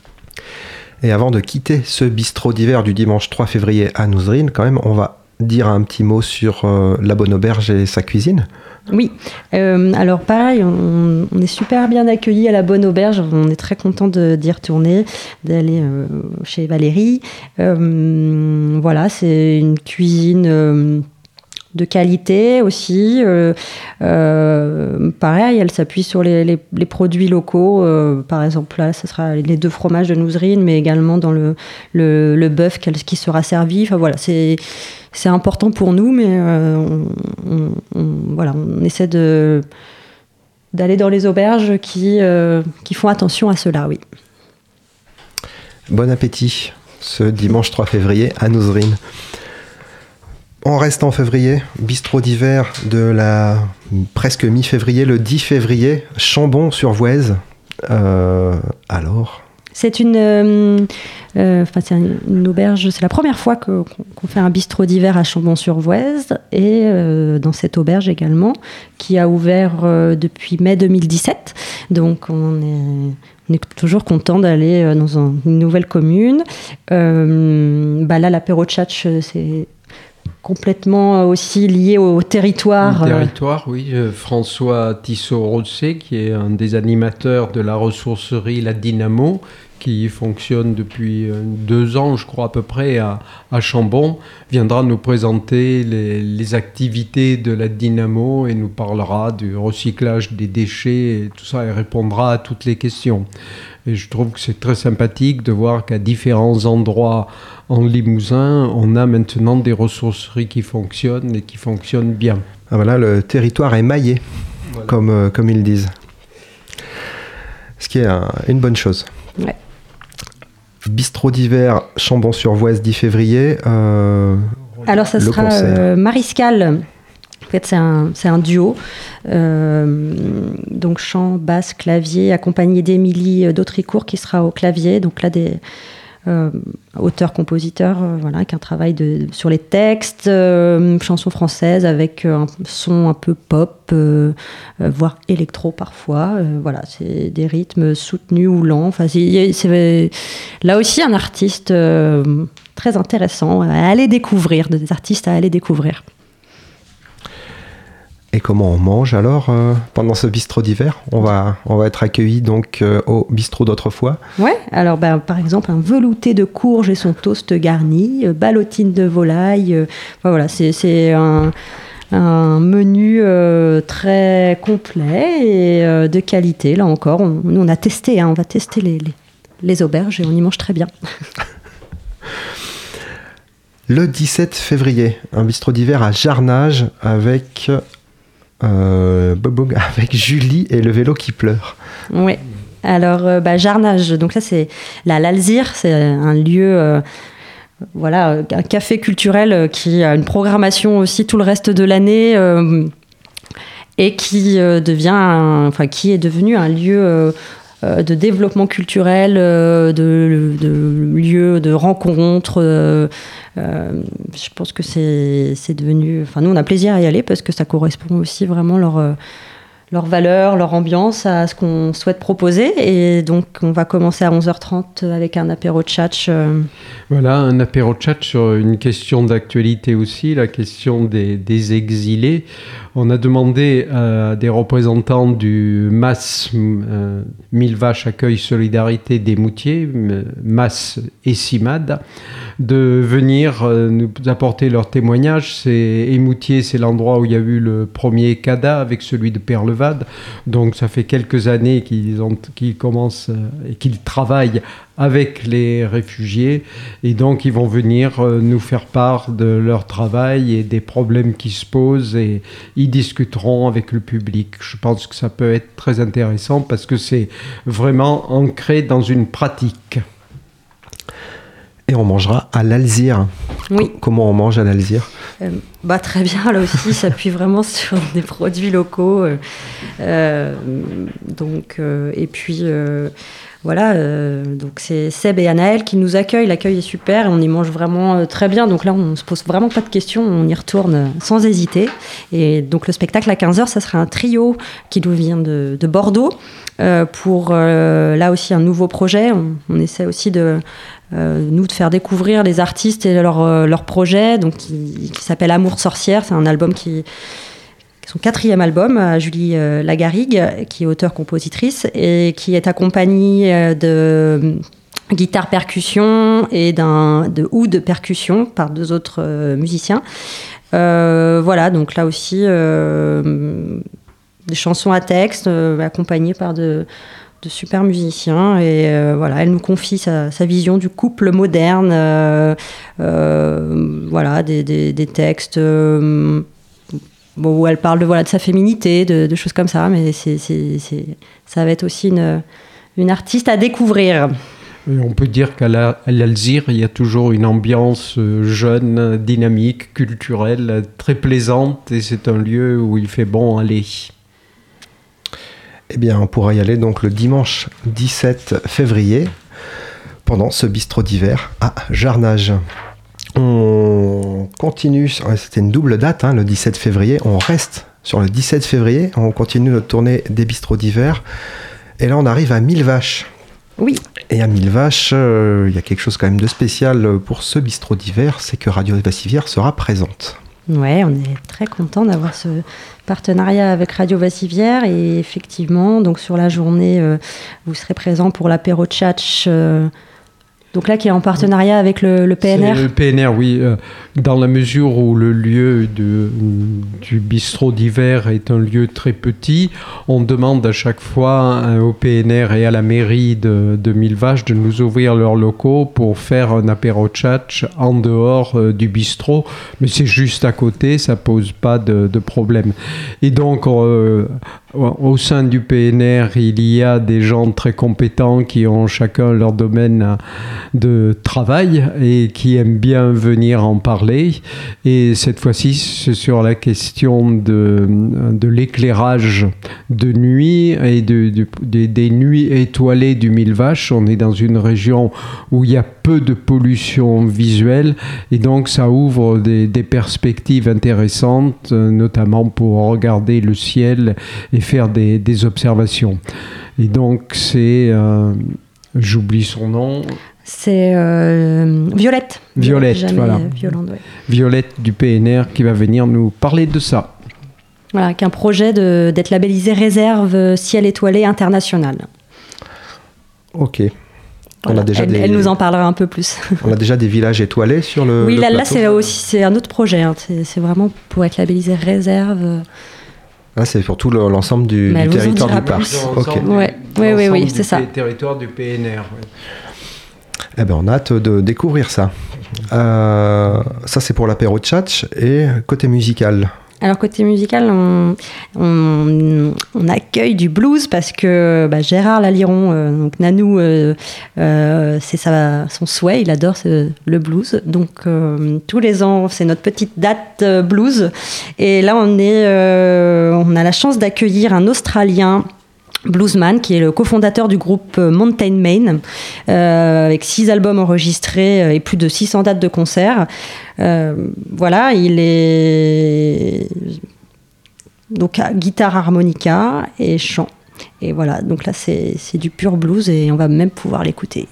Et avant de quitter ce bistrot d'hiver du dimanche trois février à Nouzrine, quand même, on va dire un petit mot sur euh, la Bonne Auberge et sa cuisine. Oui, euh, alors pareil, on, on est super bien accueillis à la Bonne Auberge, on est très content de, d'y retourner, d'aller euh, chez Valérie. Euh, voilà, c'est une cuisine euh, de qualité aussi. Euh, euh, pareil, elle s'appuie sur les, les, les produits locaux. Euh, par exemple, là, ce sera les deux fromages de Nouzrine, mais également dans le, le, le bœuf qui sera servi. Enfin voilà, c'est... C'est important pour nous, mais euh, on, on, on, voilà, on essaie de, d'aller dans les auberges qui, euh, qui font attention à cela, oui. Bon appétit ce dimanche trois février à Nouzrine. On reste en février, bistrot d'hiver de la presque mi-février, le dix février, Chambon-sur-Voueize. Euh, alors C'est une, euh, euh, c'est une auberge, c'est la première fois que, qu'on fait un bistrot d'hiver à Chambon-sur-Voueize et euh, dans cette auberge également, qui a ouvert euh, depuis mai deux mille dix-sept. Donc on est, on est toujours content d'aller dans un, une nouvelle commune. Euh, bah là, l'apéro tchatch, c'est complètement aussi lié au territoire. Le territoire, oui. Euh, François Tissot-Rosset, qui est un des animateurs de la ressourcerie La Dynamo, qui fonctionne depuis deux ans, je crois à peu près, à, à Chambon, viendra nous présenter les, les activités de la Dynamo et nous parlera du recyclage des déchets et tout ça, et répondra à toutes les questions. Et je trouve que c'est très sympathique de voir qu'à différents endroits en Limousin, on a maintenant des ressourceries qui fonctionnent et qui fonctionnent bien. Ah voilà, le territoire est maillé, voilà. comme, euh, comme ils disent. Ce qui est un, une bonne chose. Ouais. Bistrot d'hiver, Chambon-sur-Voueize, dix février. Euh, Alors ça sera euh, Mariscal. En fait, c'est un, c'est un duo. Euh, donc chant, basse, clavier, accompagné d'Émilie Dautricourt qui sera au clavier. Donc là, des euh, auteurs-compositeurs, euh, voilà, avec un travail de, sur les textes, euh, chansons françaises avec un son un peu pop, euh, euh, voire électro parfois. Euh, voilà, c'est des rythmes soutenus ou lents. Enfin, c'est, c'est là aussi un artiste euh, très intéressant à aller découvrir, des artistes à aller découvrir. Et comment on mange alors euh, pendant ce bistrot d'hiver ? On va, on va être accueillis donc euh, au bistrot d'autrefois. Ouais, alors ben, par exemple un velouté de courge et son toast garni, euh, ballotine de volaille. Euh, enfin, voilà, c'est, c'est un, un menu euh, très complet et euh, de qualité. Là encore, on, nous on a testé, hein, on va tester les, les, les auberges et on y mange très bien. Le dix-sept février, un bistrot d'hiver à Jarnage avec... Euh, avec Julie et le vélo qui pleure. Oui, alors euh, bah, Jarnage, donc ça c'est la l'Alzire, c'est un lieu, euh, voilà, un café culturel qui a une programmation aussi tout le reste de l'année euh, et qui euh, devient, un, enfin qui est devenu un lieu euh, de développement culturel, de, de, de lieu de rencontres. Euh, euh, je pense que c'est, c'est devenu... Enfin, nous, on a plaisir à y aller parce que ça correspond aussi vraiment leur, leur valeur, leur ambiance à ce qu'on souhaite proposer. Et donc, on va commencer à onze heures trente avec un apéro tchatch. Euh... Voilà, un apéro tchatch sur une question d'actualité aussi, la question des, des exilés. On a demandé à des représentants du M A S, euh, Mille Vaches Accueil Solidarité des Moutiers, M A S et CIMAD, de venir euh, nous apporter leur témoignage. C'est Émoutier, c'est l'endroit où il y a eu le premier C A D A avec celui de Perleval. EVAD. Donc ça fait quelques années qu'ils, ont, qu'ils commencent et qu'ils travaillent avec les réfugiés. Et donc ils vont venir nous faire part de leur travail et des problèmes qui se posent et ils discuteront avec le public. Je pense que ça peut être très intéressant parce que c'est vraiment ancré dans une pratique. Et on mangera à l'Alzire. Oui. C- comment on mange à l'Alzire ? euh, bah, Très bien, là aussi, il s'appuie vraiment sur des produits locaux. Euh, euh, donc, euh, et puis, euh, voilà, euh, donc c'est Seb et Anaël qui nous accueillent. L'accueil est super et on y mange vraiment euh, très bien. Donc là, on ne se pose vraiment pas de questions, on y retourne sans hésiter. Et donc le spectacle à quinze heures, ça sera un trio qui nous vient de, de Bordeaux euh, pour, euh, là aussi, un nouveau projet. On, on essaie aussi de... Euh, nous de faire découvrir les artistes et leur, euh, leur projet donc, qui, qui s'appelle Amour Sorcière. C'est un album qui, qui est son quatrième album à Julie euh, Lagarrigue, qui est auteure-compositrice et qui est accompagnée euh, de guitare percussion et d'un de oud percussion par deux autres euh, musiciens. Euh, voilà, donc là aussi euh, des chansons à texte euh, accompagnées par de de super musiciens et euh, voilà, elle nous confie sa, sa vision du couple moderne, euh, euh, voilà, des, des, des textes euh, bon, où elle parle de, voilà, de sa féminité, de, de choses comme ça, mais c'est, c'est, c'est, ça va être aussi une, une artiste à découvrir. Et on peut dire qu'à la, à l'Alzire, il y a toujours une ambiance jeune, dynamique, culturelle, très plaisante et c'est un lieu où il fait bon aller. Eh bien, on pourra y aller donc le dimanche dix-sept février pendant ce bistrot d'hiver à Jarnage. On continue, c'était une double date, hein, le dix-sept février. On reste sur le dix-sept février, on continue notre tournée des bistrots d'hiver. Et là, on arrive à Mille Vaches. Oui. Et à Mille Vaches, euh, il y a quelque chose quand même de spécial pour ce bistrot d'hiver, c'est que Radio Vassivière sera présente. Ouais, on est très content d'avoir ce partenariat avec Radio Vassivière et effectivement, donc sur la journée, euh, vous serez présent pour l'apéro tchatch, euh, donc là qui est en partenariat avec le, le P N R. C'est le P N R, oui, euh, dans la mesure où le lieu de, du bistrot d'hiver est un lieu très petit, on demande à chaque fois hein, au P N R et à la mairie de, de Mille Vaches de nous ouvrir leurs locaux pour faire un apéro tchatch en dehors euh, du bistrot, mais c'est juste à côté, ça pose pas de, de problème. Et donc, euh, au sein du P N R, il y a des gens très compétents qui ont chacun leur domaine de travail et qui aiment bien venir en parler. Et cette fois-ci, c'est sur la question de, de l'éclairage de nuit et de, de, de, des nuits étoilées du Mille Vaches. On est dans une région où il y a peu de pollution visuelle et donc ça ouvre des, des perspectives intéressantes, notamment pour regarder le ciel et faire des, des observations. Et donc c'est... Euh, j'oublie son nom... C'est euh, Violette. Violette, Jamais voilà. Violente, ouais. Violette du P N R qui va venir nous parler de ça. Voilà, qui est un projet de, d'être labellisé réserve ciel étoilé international. Ok. Voilà. On a déjà elle, des... elle nous en parlera un peu plus. On a déjà des villages étoilés sur le. Oui, le là, plateau. là c'est aussi c'est un autre projet. Hein. C'est, c'est vraiment pour être labellisé réserve. Là, c'est pour tout le, l'ensemble du, du territoire du parc. Okay. Ouais. Oui, oui, oui, c'est ça. Le territoire du P N R. Ouais. Eh ben, on a hâte de découvrir ça. Euh, ça, c'est pour l'apéro tchatch. Et côté musical. Alors, côté musical, on, on, on accueille du blues parce que bah, Gérard Laliron, euh, donc Nanou, euh, euh, c'est sa, son souhait, il adore ce, le blues. Donc, euh, tous les ans, c'est notre petite date euh, blues. Et là, on, est, euh, on a la chance d'accueillir un Australien bluesman, qui est le cofondateur du groupe Mountain Main, euh, avec six albums enregistrés et plus de six cents dates de concerts. Euh, voilà, il est donc guitare, harmonica et chant. Et voilà, donc là c'est, c'est du pur blues et on va même pouvoir l'écouter.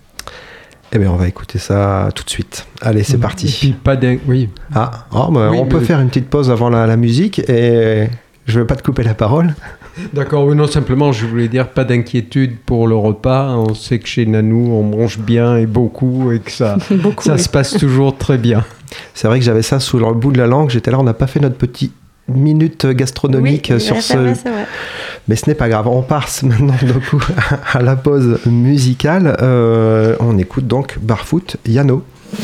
Eh bien, on va écouter ça tout de suite. Allez, c'est mmh. parti. Et puis pas d'un... Oui. Ah, oh, bah, oui, on peut oui. faire une petite pause avant la, la musique et je ne vais pas te couper la parole. D'accord, oui, non, simplement, je voulais dire, pas d'inquiétude pour le repas. On sait que chez Nanou, on mange bien et beaucoup et que ça, beaucoup, ça oui. se passe toujours très bien. C'est vrai que j'avais ça sous le bout de la langue. J'étais là, on n'a pas fait notre petit minute gastronomique oui, sur ouais, ce. C'est vrai, c'est vrai. Mais ce n'est pas grave. On passe maintenant donc à la pause musicale. Euh, on écoute donc Barfoot Yano.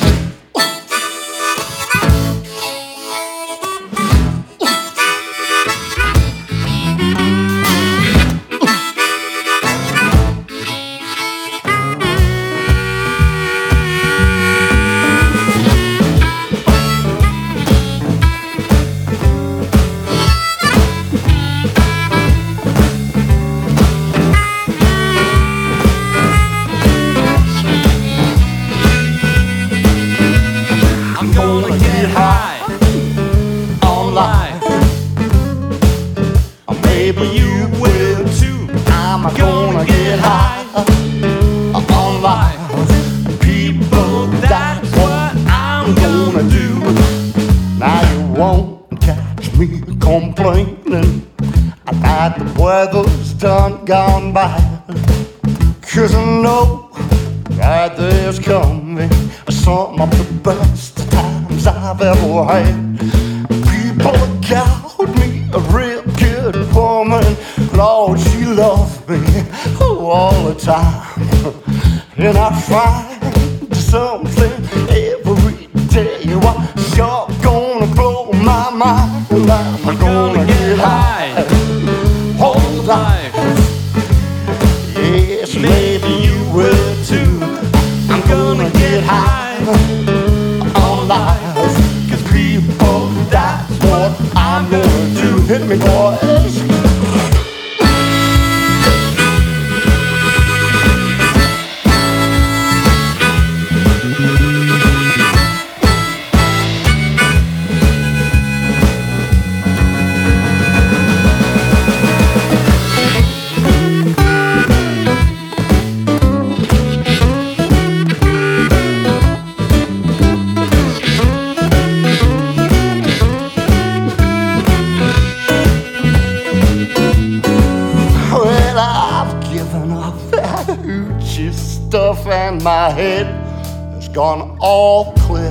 Gone all clear.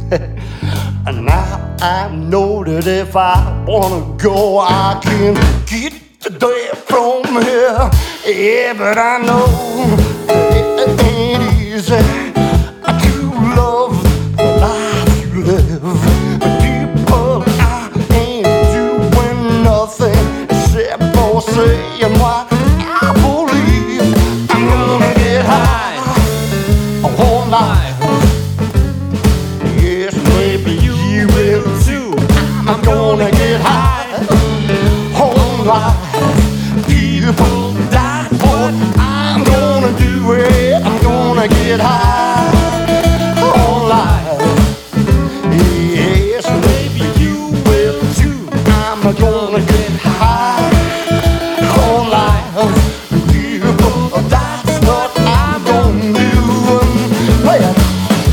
And now I know that if I wanna go, I can get there from here. Yeah, but I know it ain't easy to love the life you live. People, I ain't doing nothing except for saying what I believe. I'm gonna get high all night. I'm gonna get high all life. People die for it. I'm gonna do it. I'm gonna get high all life. Yes, maybe you will too. I'm gonna get high all life. People die for what I'm gonna do. Play it.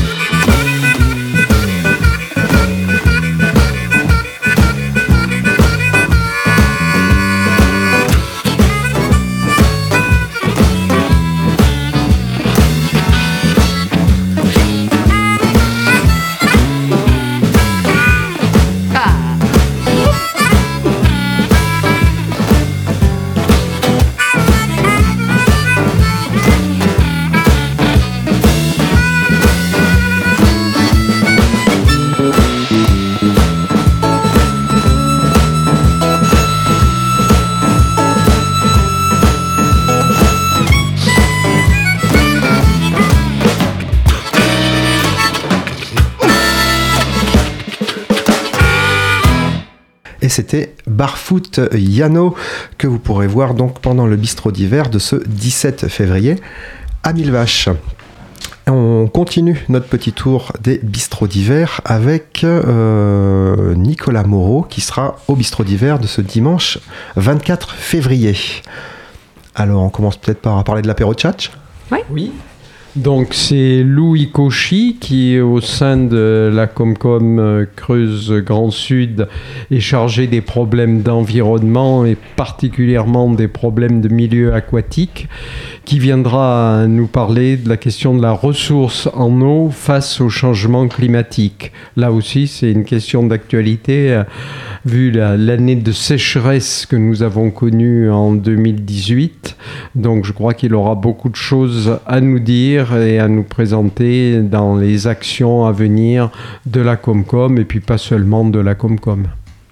C'était Barfoot Yano que vous pourrez voir donc pendant le bistrot d'hiver de ce dix-sept février à Mille Vaches. On continue notre petit tour des bistrots d'hiver avec euh, Nicolas Moreau qui sera au bistrot d'hiver de ce dimanche vingt-quatre février. Alors on commence peut-être par parler de l'apéro tchatch. Ouais. Oui. Donc c'est Louis Cauchy qui, au sein de la Comcom Creuse Grand Sud, est chargé des problèmes d'environnement et particulièrement des problèmes de milieu aquatique, qui viendra nous parler de la question de la ressource en eau face au changement climatique. Là aussi, c'est une question d'actualité, vu la, l'année de sécheresse que nous avons connue en deux mille dix-huit. Donc je crois qu'il aura beaucoup de choses à nous dire et à nous présenter dans les actions à venir de la Comcom, et puis pas seulement de la Comcom.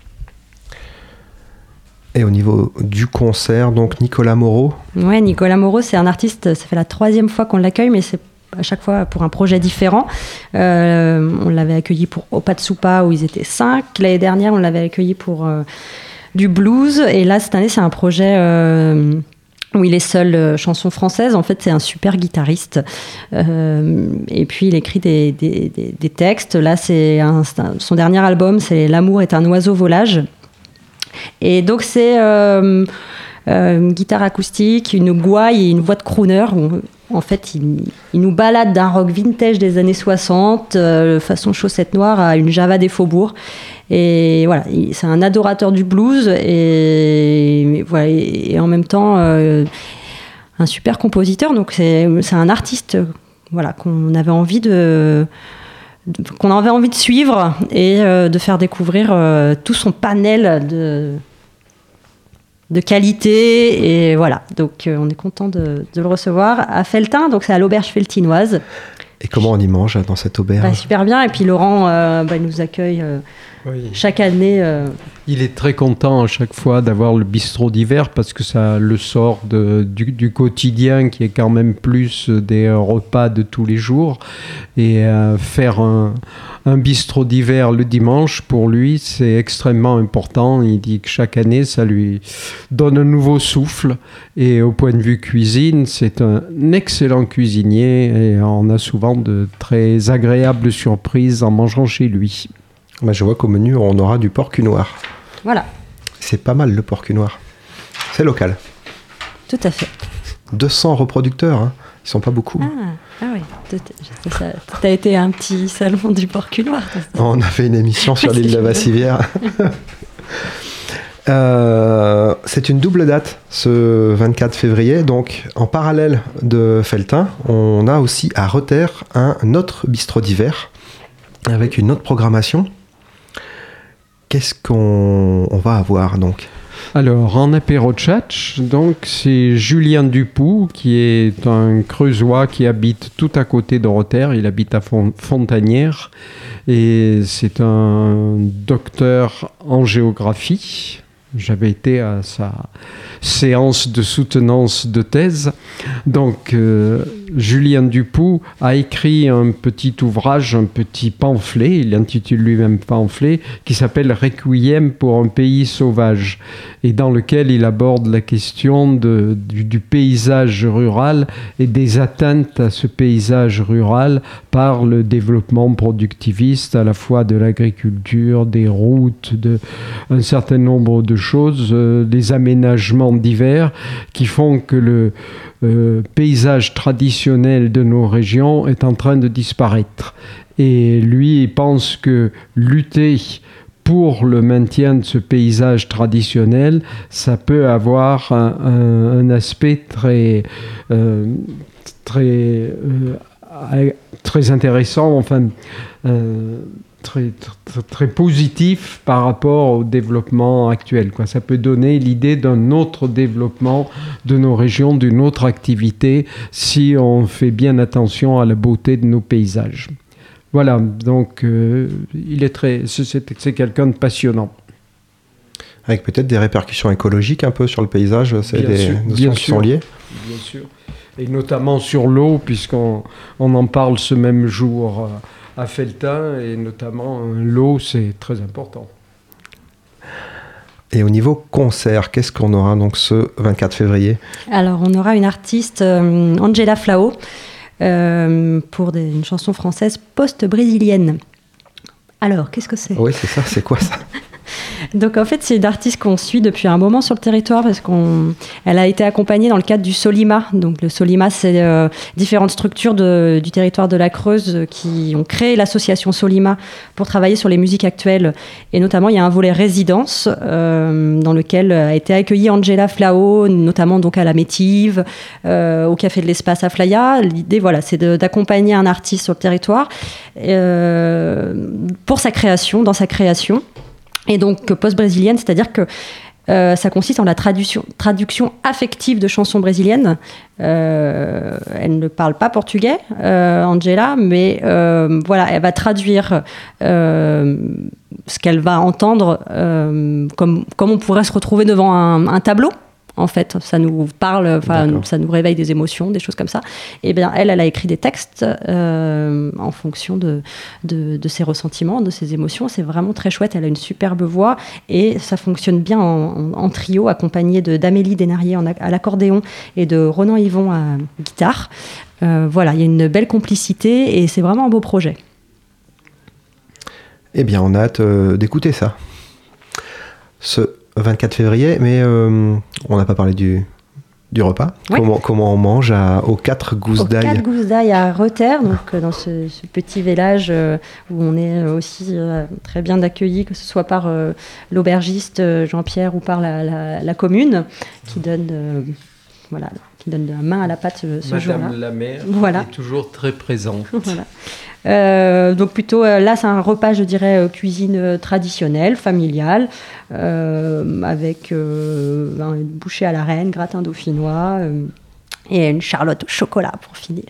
Et au niveau du concert, donc Nicolas Moreau. Ouais, Nicolas Moreau, c'est un artiste, ça fait la troisième fois qu'on l'accueille, mais c'est à chaque fois pour un projet différent. Euh, on l'avait accueilli pour Opatsupa où ils étaient cinq. L'année dernière, on l'avait accueilli pour euh, du blues. Et là, cette année, c'est un projet euh, où il est seul euh, chanson française. En fait, c'est un super guitariste. Euh, et puis, il écrit des, des, des, des textes. Là, c'est, un, c'est un, son dernier album, c'est L'amour est un oiseau volage. Et donc, c'est euh, euh, une guitare acoustique, une gouaille et une voix de crooner. Où, en fait, il, il nous balade d'un rock vintage des années soixante, euh, façon chaussette noire, à une Java des faubourgs. Et voilà, il, c'est un adorateur du blues et, voilà, et, et en même temps euh, un super compositeur. Donc c'est, c'est un artiste, voilà, qu'on avait envie de, de qu'on avait envie de suivre et euh, de faire découvrir euh, tout son panel de de qualité, et voilà, donc euh, on est content de, de le recevoir à Felletin, donc c'est à l'auberge feltinoise. Et comment on y mange dans cette auberge? Bah, super bien, et puis Laurent euh, bah, nous accueille euh, oui. chaque année. Euh... Il est très content à chaque fois d'avoir le bistrot d'hiver parce que ça le sort de, du, du quotidien qui est quand même plus des repas de tous les jours. Et euh, faire un, un bistrot d'hiver le dimanche, pour lui, c'est extrêmement important. Il dit que chaque année, ça lui donne un nouveau souffle. Et au point de vue cuisine, c'est un excellent cuisinier et on a souvent de très agréables surprises en mangeant chez lui. Bah, je vois qu'au menu, on aura du porc noir. Voilà. C'est pas mal le porc noir. C'est local. Tout à fait. deux cents reproducteurs, hein. Ils sont pas beaucoup. Ah, ah oui. Tu as été à un petit salon du porc noir. On a fait une émission sur l'île de Vassivière. Euh, c'est une double date, ce vingt-quatre février. Donc, en parallèle de Felletin, on a aussi à Rethers un autre bistrot d'hiver avec une autre programmation. Qu'est-ce qu'on on va avoir donc? Alors, en apéro tchatch, donc c'est Julien Dupoux, qui est un Creusois qui habite tout à côté de Rethers. Il habite à Font- Fontanière et c'est un docteur en géographie. J'avais été à sa séance de soutenance de thèse. Donc, euh, Julien Dupoux a écrit un petit ouvrage, un petit pamphlet, il l'intitule lui-même pamphlet, qui s'appelle « Requiem pour un pays sauvage » et dans lequel il aborde la question de, du, du paysage rural et des atteintes à ce paysage rural par le développement productiviste à la fois de l'agriculture, des routes, de, un certain nombre de choses, euh, des aménagements divers qui font que le euh, paysage traditionnel de nos régions est en train de disparaître. Et lui, il pense que lutter pour le maintien de ce paysage traditionnel, ça peut avoir un, un, un aspect très, euh, très, euh, très intéressant, enfin, euh, Très, très, très positif par rapport au développement actuel, quoi. Ça peut donner l'idée d'un autre développement de nos régions, d'une autre activité, si on fait bien attention à la beauté de nos paysages. Voilà, donc euh, il est très, c'est, c'est quelqu'un de passionnant. Avec peut-être des répercussions écologiques un peu sur le paysage, c'est bien des sûr, notions qui sûr, sont liées. Bien sûr, et notamment sur l'eau, puisqu'on on en parle ce même jour euh, à Felletin, et notamment l'eau, c'est très important. Et au niveau concert, qu'est-ce qu'on aura donc ce vingt-quatre février? Alors, on aura une artiste, euh, Angela Flao, euh, pour des, une chanson française post-brésilienne. Alors, qu'est-ce que c'est? Oui, c'est ça, c'est quoi ça? Donc en fait, c'est une artiste qu'on suit depuis un moment sur le territoire parce qu'elle a été accompagnée dans le cadre du Solima. Donc le Solima, c'est euh, différentes structures de, du territoire de la Creuse qui ont créé l'association Solima pour travailler sur les musiques actuelles. Et notamment, il y a un volet résidence euh, dans lequel a été accueillie Angela Flao, notamment donc à la Métive, euh, au Café de l'Espace à Flaya. L'idée, voilà, c'est de, d'accompagner un artiste sur le territoire euh, pour sa création, dans sa création. Et donc, post-brésilienne, c'est-à-dire que euh, ça consiste en la traduction, traduction affective de chansons brésiliennes. Euh, elle ne parle pas portugais, euh, Angela, mais euh, voilà, elle va traduire euh, ce qu'elle va entendre euh, comme, comme on pourrait se retrouver devant un, un tableau. En fait, ça nous parle, enfin, ça nous réveille des émotions, des choses comme ça. Et bien, elle, elle a écrit des textes euh, en fonction de, de, de ses ressentiments, de ses émotions. C'est vraiment très chouette. Elle a une superbe voix et ça fonctionne bien en, en, en trio, accompagné de, d'Amélie Desnariers en, à l'accordéon et de Ronan Yvon à guitare. Euh, voilà, il y a une belle complicité et c'est vraiment un beau projet. Eh bien, on a hâte euh, d'écouter ça. Ce vingt-quatre février, mais euh, on n'a pas parlé du, du repas. Oui. Comment, comment on mange à, aux quatre gousses d'ail. Aux quatre gousses d'ail à Rethère, donc euh, dans ce, ce petit village euh, où on est aussi euh, très bien accueillis, que ce soit par euh, l'aubergiste euh, Jean-Pierre ou par la, la, la commune, qui donne, euh, voilà, qui donne la main à la pâte ce, ce jour-là. Madame la maire voilà. est toujours très présente. Voilà. Euh, donc plutôt euh, là c'est un repas, je dirais, euh, cuisine euh, traditionnelle, familiale, euh, avec euh, une bouchée à la reine, gratin dauphinois euh, et une charlotte au chocolat pour finir.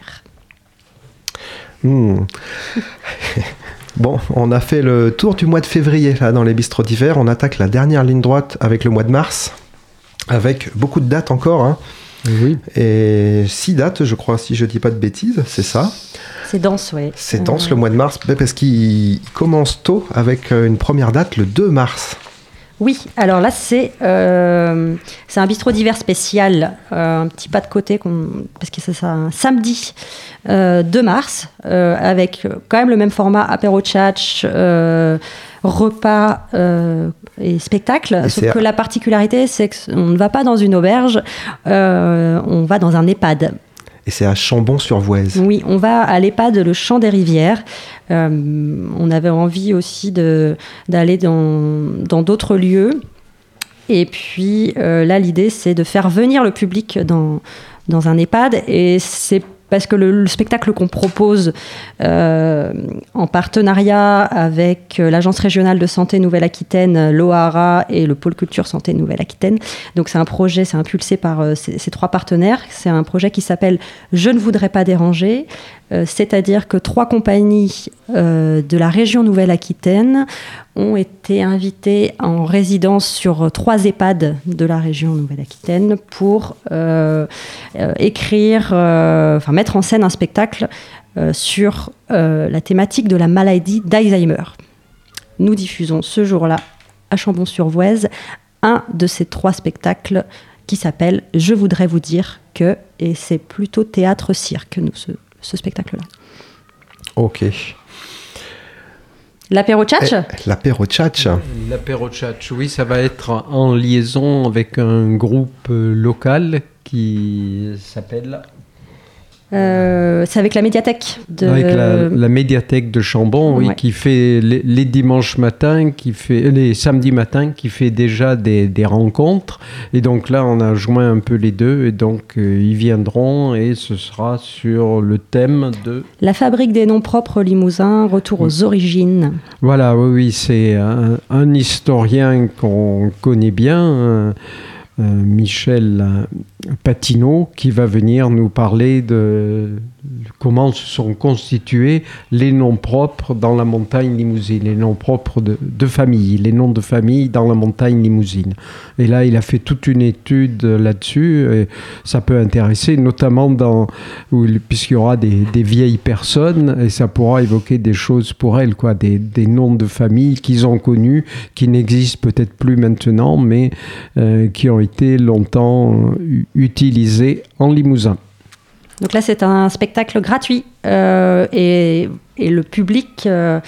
Mmh. Bon, on a fait le tour du mois de février là dans les bistrots d'hiver. On attaque la dernière ligne droite avec le mois de mars, avec beaucoup de dates encore. Hein. Oui. Et six dates, je crois, si je dis pas de bêtises, c'est ça. C'est dense, oui. C'est dense euh... le mois de mars, parce qu'il commence tôt avec une première date le deux mars. Oui, alors là, c'est, euh, c'est un bistrot d'hiver spécial, euh, un petit pas de côté, qu'on, parce que c'est ça, un samedi euh, deux mars, euh, avec quand même le même format, apéro tchatch, euh, repas euh, et spectacle. Et sauf que à... la particularité, c'est qu'on ne va pas dans une auberge, euh, on va dans un EHPAD. Et c'est à Chambon-sur-Voueize. Oui, on va à l'EHPAD Le Champ des Rivières. Euh, on avait envie aussi de, d'aller dans, dans d'autres lieux. Et puis euh, là, l'idée, c'est de faire venir le public dans, dans un EHPAD. Et c'est parce que le, le spectacle qu'on propose euh, en partenariat avec l'Agence régionale de santé Nouvelle-Aquitaine, l'O A R A et le pôle culture santé Nouvelle-Aquitaine. Donc c'est un projet, c'est impulsé par euh, ces, ces trois partenaires. C'est un projet qui s'appelle « Je ne voudrais pas déranger ». Euh, c'est-à-dire que trois compagnies euh, de la région Nouvelle-Aquitaine ont été invitées en résidence sur trois EHPAD de la région Nouvelle-Aquitaine pour euh, euh, écrire, euh, enfin mettre en scène un spectacle euh, sur euh, la thématique de la maladie d'Alzheimer. Nous diffusons ce jour-là à Chambon-sur-Voueize un de ces trois spectacles qui s'appelle « Je voudrais vous dire que », et c'est plutôt théâtre-cirque, nous, ce ce spectacle-là. Ok. L'apéro tchatch ? eh, L'apéro tchatch. L'apéro tchatch, oui, ça va être en liaison avec un groupe local qui s'appelle... Euh, c'est avec la médiathèque de... Avec la, la médiathèque de Chambon, oui, ouais. Qui fait les, les dimanches matins, qui fait les samedis matins, qui fait déjà des, des rencontres. Et donc là, on a joint un peu les deux, et donc euh, ils viendront, et ce sera sur le thème de... La fabrique des noms propres Limousin, retour aux origines. Voilà, oui, oui, c'est un, un historien qu'on connaît bien, euh, euh, Michel Patineau, qui va venir nous parler de comment se sont constitués les noms propres dans la montagne limousine, les noms propres de, de famille, les noms de famille dans la montagne limousine. Et là, il a fait toute une étude là-dessus, et ça peut intéresser, notamment dans, où, puisqu'il y aura des, des vieilles personnes, et ça pourra évoquer des choses pour elles, quoi, des, des noms de famille qu'ils ont connus, qui n'existent peut-être plus maintenant, mais euh, qui ont été longtemps utilisés en Limousin. Donc là, c'est un spectacle gratuit euh, et, et le public euh,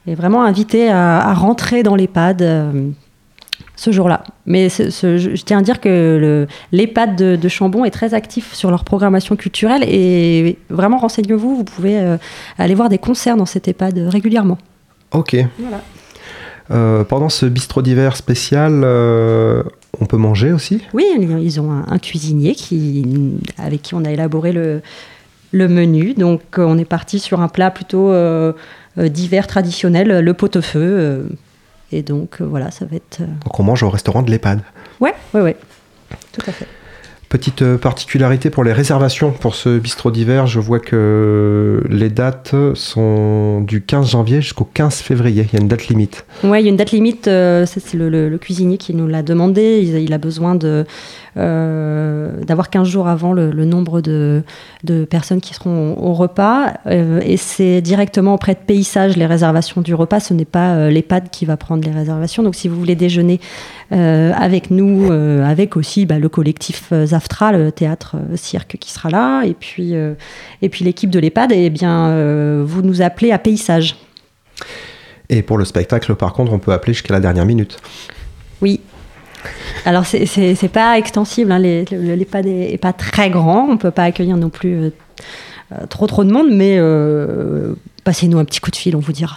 est vraiment invité à, à rentrer dans l'EHPAD euh, ce jour-là. Mais ce, ce, je, je tiens à dire que le, l'EHPAD de, de Chambon est très actif sur leur programmation culturelle et vraiment renseignez-vous, vous pouvez euh, aller voir des concerts dans cet EHPAD régulièrement. Ok. Voilà. Euh, pendant ce bistrot d'hiver spécial, euh, on peut manger aussi ? Oui, ils ont un, un cuisinier qui, avec qui on a élaboré le, le menu. Donc on est parti sur un plat plutôt euh, d'hiver traditionnel, le pot-au-feu. Euh, et donc euh, voilà, ça va être... Euh... Donc on mange au restaurant de l'EHPAD ? Ouais, ouais, ouais, tout à fait. Petite particularité pour les réservations pour ce bistrot d'hiver, je vois que les dates sont du quinze janvier jusqu'au quinze février. Il y a une date limite. Oui, il y a une date limite. Euh, c'est c'est le, le, le cuisinier qui nous l'a demandé. Il, il a besoin de, euh, d'avoir quinze jours avant le, le nombre de, de personnes qui seront au, au repas. Euh, et c'est directement auprès de Paysage les réservations du repas. Ce n'est pas euh, l'EHPAD qui va prendre les réservations. Donc si vous voulez déjeuner euh, avec nous, euh, avec aussi bah, le collectif euh, Zaftra, le théâtre euh, cirque qui sera là, et puis, euh, et puis l'équipe de l'EHPAD, eh bien, euh, vous nous appelez à Paysage. Et pour le spectacle, par contre, on peut appeler jusqu'à la dernière minute. Oui. Alors, c'est, c'est, c'est pas extensible. Hein. Les, le, l'EHPAD est, est pas très grand. On peut pas accueillir non plus euh, euh, trop, trop de monde. Mais euh, passez-nous un petit coup de fil, on vous dira.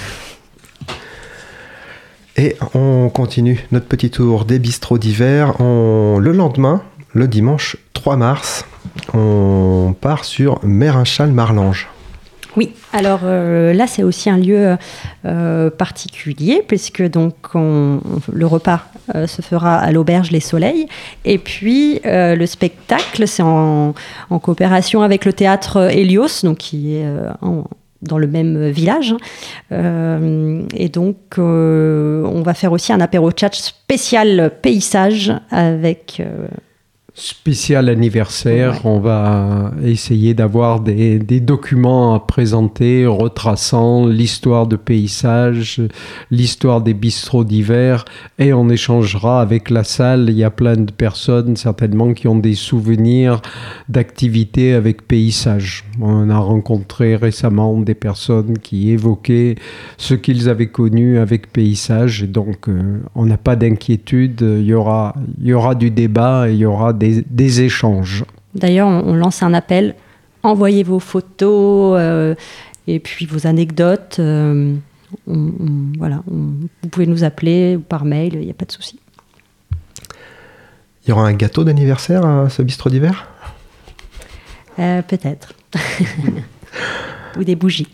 Et on continue notre petit tour des bistrots d'hiver. On... Le lendemain, le dimanche trois mars, on part sur Mérinchal-Marlanges. Oui, alors euh, là c'est aussi un lieu euh, particulier puisque donc on, le repas euh, se fera à l'auberge Les Soleils et puis euh, le spectacle c'est en, en coopération avec le théâtre Hélios donc qui est euh, en, dans le même village euh, et donc euh, on va faire aussi un apéro chat spécial Paysage avec euh, spécial anniversaire, ouais. On va essayer d'avoir des, des documents à présenter retraçant l'histoire de Paysage, l'histoire des bistrots d'hiver et on échangera avec la salle. Il y a plein de personnes certainement qui ont des souvenirs d'activités avec Paysage. On a rencontré récemment des personnes qui évoquaient ce qu'ils avaient connu avec Paysage et donc euh, on n'a pas d'inquiétude, il y aura, il y aura du débat et il y aura des Des, des échanges. D'ailleurs, on, on lance un appel. Envoyez vos photos euh, et puis vos anecdotes. Euh, on, on, voilà, on, vous pouvez nous appeler par mail, il n'y a pas de souci. Il y aura un gâteau d'anniversaire à ce bistrot d'hiver ? euh, Peut-être. Ou des bougies.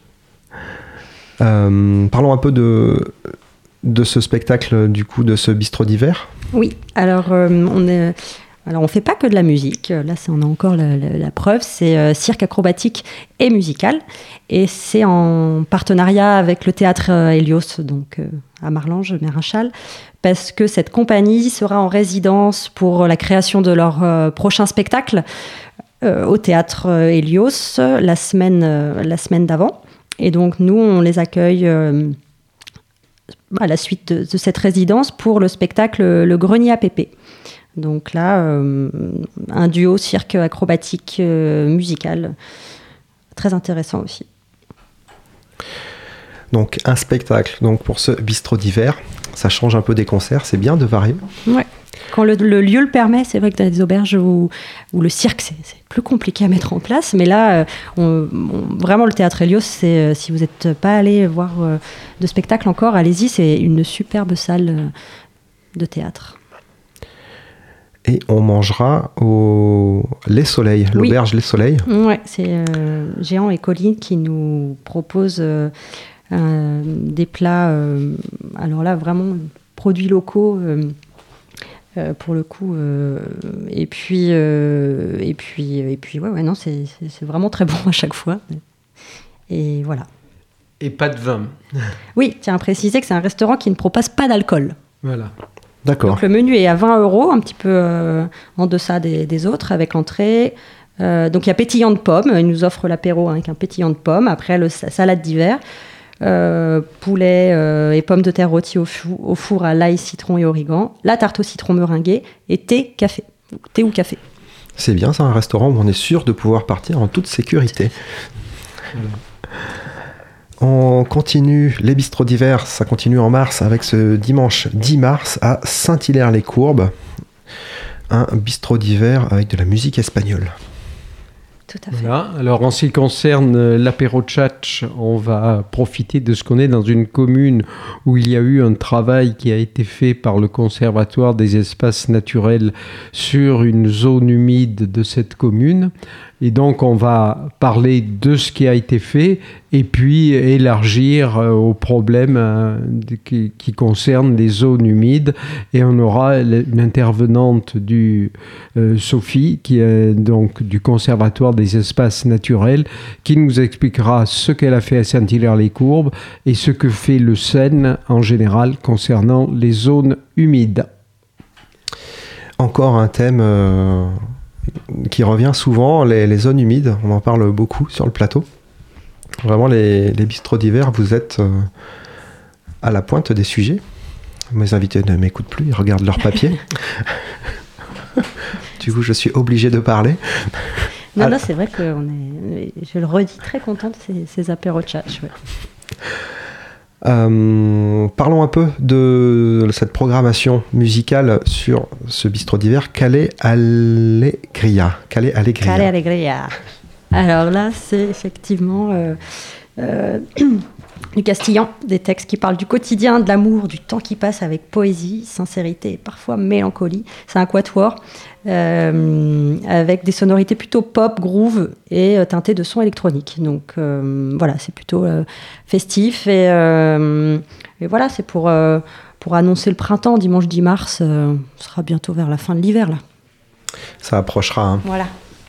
Euh, parlons un peu de, de ce spectacle, du coup, de ce bistrot d'hiver. Oui, alors euh, on est... Alors, on ne fait pas que de la musique. Là, c'est, on a encore la, la, la preuve. C'est euh, cirque acrobatique et musical. Et c'est en partenariat avec le théâtre euh, Hélios, donc euh, à Marlanges, Mérinchal, parce que cette compagnie sera en résidence pour la création de leur euh, prochain spectacle euh, au théâtre euh, Hélios la semaine, euh, la semaine d'avant. Et donc, nous, on les accueille euh, à la suite de, de cette résidence pour le spectacle Le Grenier à Pépé. Donc là, euh, un duo cirque acrobatique euh, musical, très intéressant aussi. Donc un spectacle donc pour ce bistrot d'hiver, ça change un peu des concerts, c'est bien de varier. Ouais. Quand le, le lieu le permet, c'est vrai que dans des auberges où, où le cirque, c'est, c'est plus compliqué à mettre en place. Mais là, on, on, vraiment, le théâtre Hélios, c'est, si vous n'êtes pas allé voir euh, de spectacle encore, allez-y, c'est une superbe salle de théâtre. Et on mangera au Les Soleils, l'auberge oui. Les Soleils. Oui, c'est euh, Géant et Colline qui nous proposent euh, euh, des plats, euh, alors là, vraiment, produits locaux, euh, euh, pour le coup. Euh, et puis, euh, et puis, et puis ouais, ouais, non, c'est, c'est, c'est vraiment très bon à chaque fois. Et voilà. Et pas de vin. Oui, tiens à préciser que c'est un restaurant qui ne propose pas d'alcool. Voilà. D'accord. Donc le menu est à vingt euros, un petit peu euh, en deçà des, des autres, avec l'entrée. Euh, donc il y a pétillant de pommes, ils nous offrent l'apéro avec un pétillant de pommes. Après, le, la salade d'hiver, euh, poulet euh, et pommes de terre rôties au, fou, au four à l'ail, citron et origan, la tarte au citron meringuée et thé, café. Thé ou café. C'est bien, c'est un restaurant où on est sûr de pouvoir partir en toute sécurité. Voilà. On continue les bistrots d'hiver, ça continue en mars avec ce dimanche dix mars à Saint-Hilaire-les-Courbes. Un bistrot d'hiver avec de la musique espagnole. Tout à fait. Voilà. Alors en ce qui concerne l'apéro tchatch, on va profiter de ce qu'on est dans une commune où il y a eu un travail qui a été fait par le Conservatoire des espaces naturels sur une zone humide de cette commune. Et donc on va parler de ce qui a été fait et puis élargir euh, aux problèmes euh, qui, qui concernent les zones humides. Et on aura une intervenante du euh, Sophie, qui est donc du Conservatoire des espaces naturels, qui nous expliquera ce qu'elle a fait à Saint-Hilaire-les-Courbes et ce que fait le Seine en général concernant les zones humides. Encore un thème euh, qui revient souvent, les, les zones humides. On en parle beaucoup sur le plateau. Vraiment, les, les bistrots d'hiver, vous êtes euh, à la pointe des sujets. Mes invités ne m'écoutent plus, ils regardent leur papier. Du coup, je suis obligé de parler. Non, Alors, non, c'est vrai que on est, je le redis, très contente de ces, ces apéros tchatch. Ouais. Euh, parlons un peu de cette programmation musicale sur ce bistrot d'hiver. Calais Allegria. Calais Allegria. Calais Allegria. Alors là, c'est effectivement euh, euh, du castillan, des textes qui parlent du quotidien, de l'amour, du temps qui passe avec poésie, sincérité et parfois mélancolie. C'est un quatuor euh, avec des sonorités plutôt pop, groove et euh, teintées de sons électroniques. Donc euh, voilà, c'est plutôt euh, festif et, euh, et voilà, c'est pour, euh, pour annoncer le printemps. Dimanche dix mars, euh, on sera bientôt vers la fin de l'hiver là. Ça approchera. Hein. Voilà.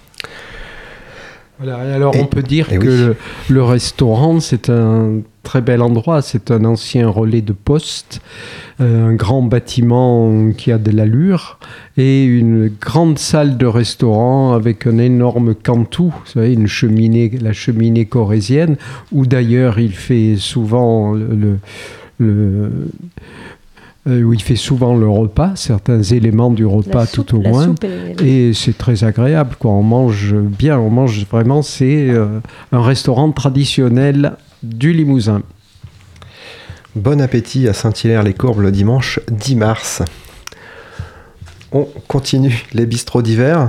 Voilà, et alors Et, on peut dire que oui. le, le restaurant, c'est un très bel endroit. C'est un ancien relais de poste, euh, un grand bâtiment qui a de l'allure et une grande salle de restaurant avec un énorme cantou, vous savez, une cheminée, la cheminée corrézienne, où d'ailleurs il fait souvent le... le, le Euh, où il fait souvent le repas, certains éléments du repas soupe, tout au la moins, soupe et... et c'est très agréable, quoi. On mange bien, on mange vraiment, c'est euh, un restaurant traditionnel du Limousin. Bon appétit à Saint-Hilaire-les-Courbes le dimanche dix mars. On continue les bistrots d'hiver.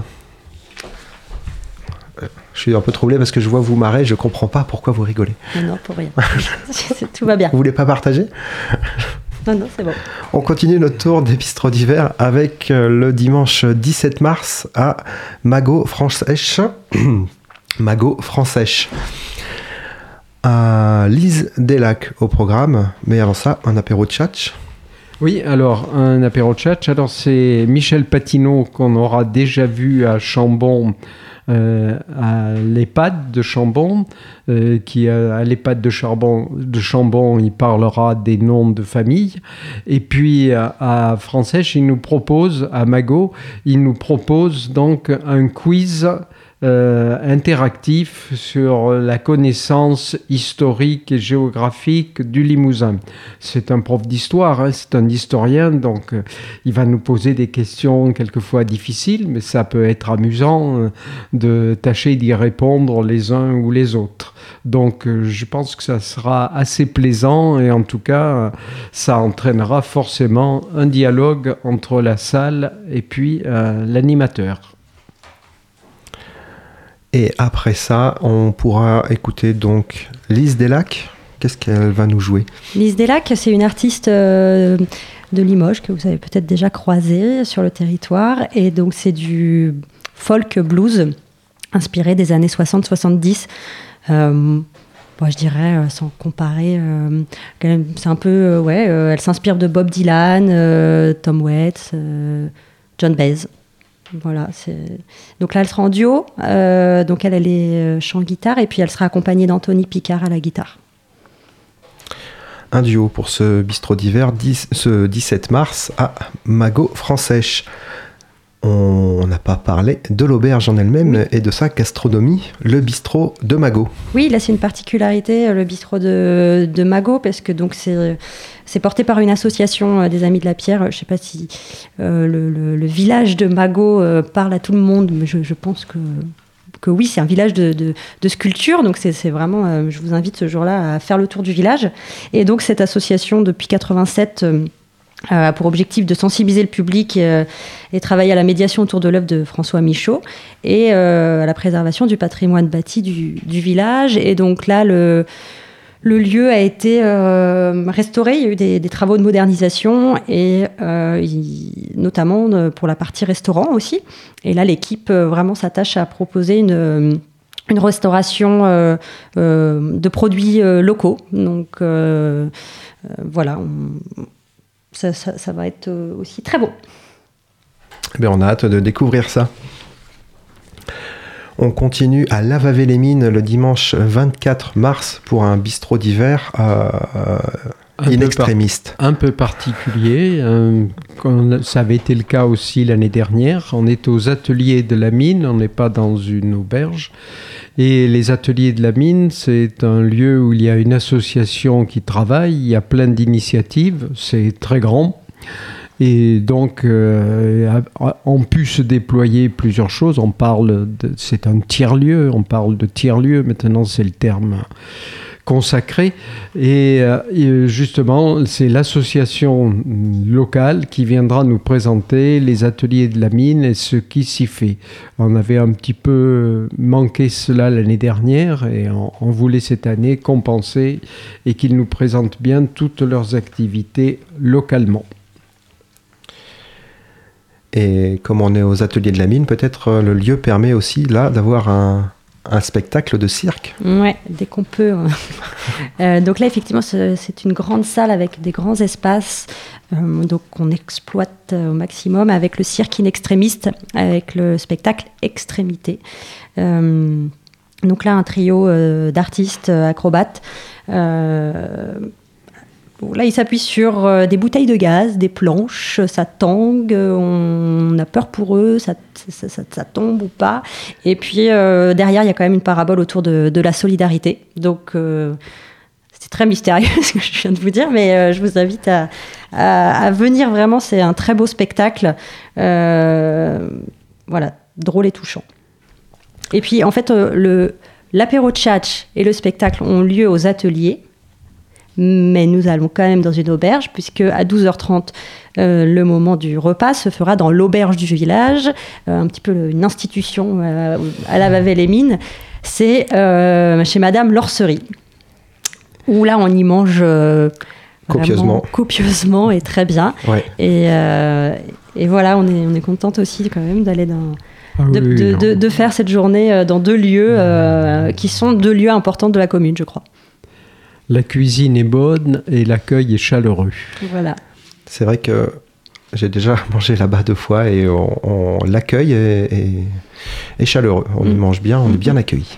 Je suis un peu troublé parce que je vois vous marrer, je comprends pas pourquoi vous rigolez. Non, non, pour rien. Tout va bien. Vous voulez pas partager ? Non, non, c'est bon. On continue notre tour des bistrots d'hiver avec euh, le dimanche dix-sept mars à Magot Francèche. Magot Francèche. À Lise des Lacs au programme, mais avant ça, un apéro tchatch. Oui, alors, un apéro tchatch. Alors, c'est Michel Patineau qu'on aura déjà vu à Chambon, euh, à l'EHPAD de Chambon, euh, qui euh, à l'EHPAD de Chambon, de Chambon, il parlera des noms de famille. Et puis, à, à Francèche, il nous propose, à Magot, il nous propose donc un quiz Euh, interactif sur la connaissance historique et géographique du Limousin. C'est un prof d'histoire, hein, c'est un historien, donc euh, il va nous poser des questions quelquefois difficiles, mais ça peut être amusant euh, de tâcher d'y répondre les uns ou les autres. Donc euh, je pense que ça sera assez plaisant et en tout cas, euh, ça entraînera forcément un dialogue entre la salle et puis euh, l'animateur. Et après ça, on pourra écouter donc Lise des Lacs. Qu'est-ce qu'elle va nous jouer ? Lise des Lacs, c'est une artiste euh, de Limoges que vous avez peut-être déjà croisée sur le territoire. Et donc, c'est du folk blues inspiré des années soixante soixante-dix. Euh, bon, je dirais, euh, sans comparer, euh, c'est un peu... Euh, ouais, euh, elle s'inspire de Bob Dylan, euh, Tom Waits, euh, John Baez. Voilà, c'est... Donc là, elle sera en duo. Euh, donc elle, elle est euh, chant-guitare et puis elle sera accompagnée d'Anthony Picard à la guitare. Un duo pour ce bistrot d'hiver, dix, ce dix-sept mars à Magot Francèche. On n'a pas parlé de l'auberge en elle-même oui. et de sa gastronomie, le bistrot de Magot. Oui, là c'est une particularité, le bistrot de, de Magot, parce que donc c'est, c'est porté par une association des Amis de la Pierre. Je ne sais pas si euh, le, le, le village de Magot euh, parle à tout le monde, mais je, je pense que que oui, c'est un village de, de, de sculpture, donc c'est, c'est vraiment, euh, je vous invite ce jour-là à faire le tour du village. Et donc cette association depuis quatre-vingt-sept euh, a pour objectif de sensibiliser le public euh, et travailler à la médiation autour de l'œuvre de François Michaud et euh, à la préservation du patrimoine bâti du, du village. Et donc là, le, le lieu a été euh, restauré, il y a eu des, des travaux de modernisation, et euh, il, notamment euh, pour la partie restaurant aussi. Et là, l'équipe euh, vraiment s'attache à proposer une... une restauration euh, euh, de produits euh, locaux. Donc euh, euh, voilà, on, ça, ça, ça va être aussi très beau. Eh bien, on a hâte de découvrir ça. On continue à Lavavé-les-Mines le dimanche vingt-quatre mars pour un bistrot d'hiver euh, in extremis. Un peu particulier, euh, comme ça avait été le cas aussi l'année dernière. On est aux ateliers de la mine, on n'est pas dans une auberge. Et les ateliers de la mine, c'est un lieu où il y a une association qui travaille, il y a plein d'initiatives, c'est très grand. Et donc, euh, on pu se déployer plusieurs choses. On parle de, c'est un tiers-lieu, on parle de tiers-lieu, maintenant c'est le terme consacré. Et, et justement, c'est l'association locale qui viendra nous présenter les ateliers de la mine et ce qui s'y fait. On avait un petit peu manqué cela l'année dernière et on, on voulait cette année compenser et qu'ils nous présentent bien toutes leurs activités localement. Et comme on est aux ateliers de la mine, peut-être le lieu permet aussi là d'avoir un, un spectacle de cirque. Ouais, dès qu'on peut. euh, donc là, effectivement, c'est, c'est une grande salle avec des grands espaces. Euh, donc on exploite au maximum avec le cirque in extremis, avec le spectacle Extrémité. Euh, donc là, un trio euh, d'artistes euh, acrobates. Euh, Là, il s'appuie sur euh, des bouteilles de gaz, des planches, ça tangue, on a peur pour eux, ça, ça, ça, ça tombe ou pas. Et puis, euh, derrière, il y a quand même une parabole autour de, de la solidarité. Donc, euh, c'est très mystérieux ce que je viens de vous dire, mais euh, je vous invite à, à, à venir vraiment. C'est un très beau spectacle. Euh, voilà, drôle et touchant. Et puis, en fait, euh, le, l'apéro tchatch et le spectacle ont lieu aux ateliers. Mais nous allons quand même dans une auberge, puisque à douze heures trente, euh, le moment du repas se fera dans l'auberge du village, euh, un petit peu une institution euh, à Lavavé-les-Mines. C'est euh, chez Madame Lorcerie, où là on y mange euh, copieusement. copieusement et très bien. Ouais. Et, euh, et voilà, on est, on est contente aussi quand même d'aller dans... Ah de, oui, de, de, de faire cette journée dans deux lieux euh, qui sont deux lieux importants de la commune, je crois. La cuisine est bonne et l'accueil est chaleureux. Voilà. C'est vrai que j'ai déjà mangé là-bas deux fois et on, on, l'accueil est, est, est chaleureux. On y mmh. mange bien, on mmh. est bien accueillis.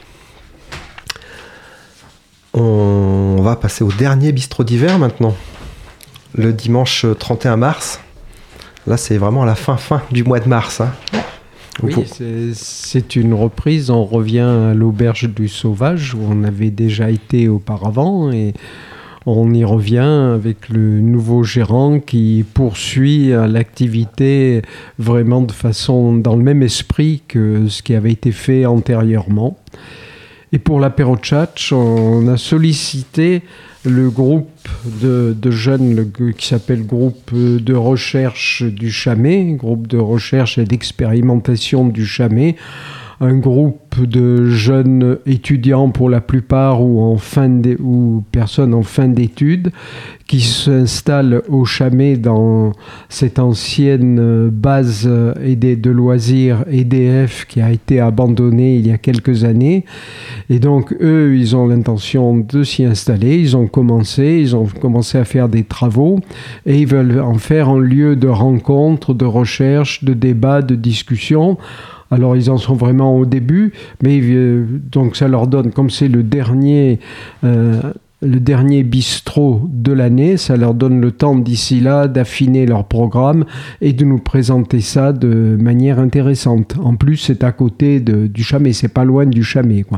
On va passer au dernier bistrot d'hiver maintenant. Le dimanche trente et un mars. Là, c'est vraiment la fin fin du mois de mars. Hein. Oui, c'est, c'est une reprise. On revient à l'auberge du Sauvage où on avait déjà été auparavant et on y revient avec le nouveau gérant qui poursuit l'activité vraiment de façon dans le même esprit que ce qui avait été fait antérieurement. Et pour l'apéro tchatch, on a sollicité le groupe de, de jeunes le, qui s'appelle Groupe de recherche du Châmet, groupe de recherche et d'expérimentation du Châmet, un groupe de jeunes étudiants pour la plupart ou, en fin de, ou personnes en fin d'études qui s'installent au Châmet dans cette ancienne base de loisirs E D F qui a été abandonnée il y a quelques années. Et donc eux, ils ont l'intention de s'y installer, ils ont commencé, ils ont commencé à faire des travaux et ils veulent en faire un lieu de rencontre, de recherche, de débat, de discussion. Alors ils en sont vraiment au début, mais euh, donc ça leur donne, comme c'est le dernier, euh, le dernier bistrot de l'année, ça leur donne le temps d'ici là d'affiner leur programme et de nous présenter ça de manière intéressante. En plus, c'est à côté de, du Châmet, c'est pas loin du Châmet, quoi.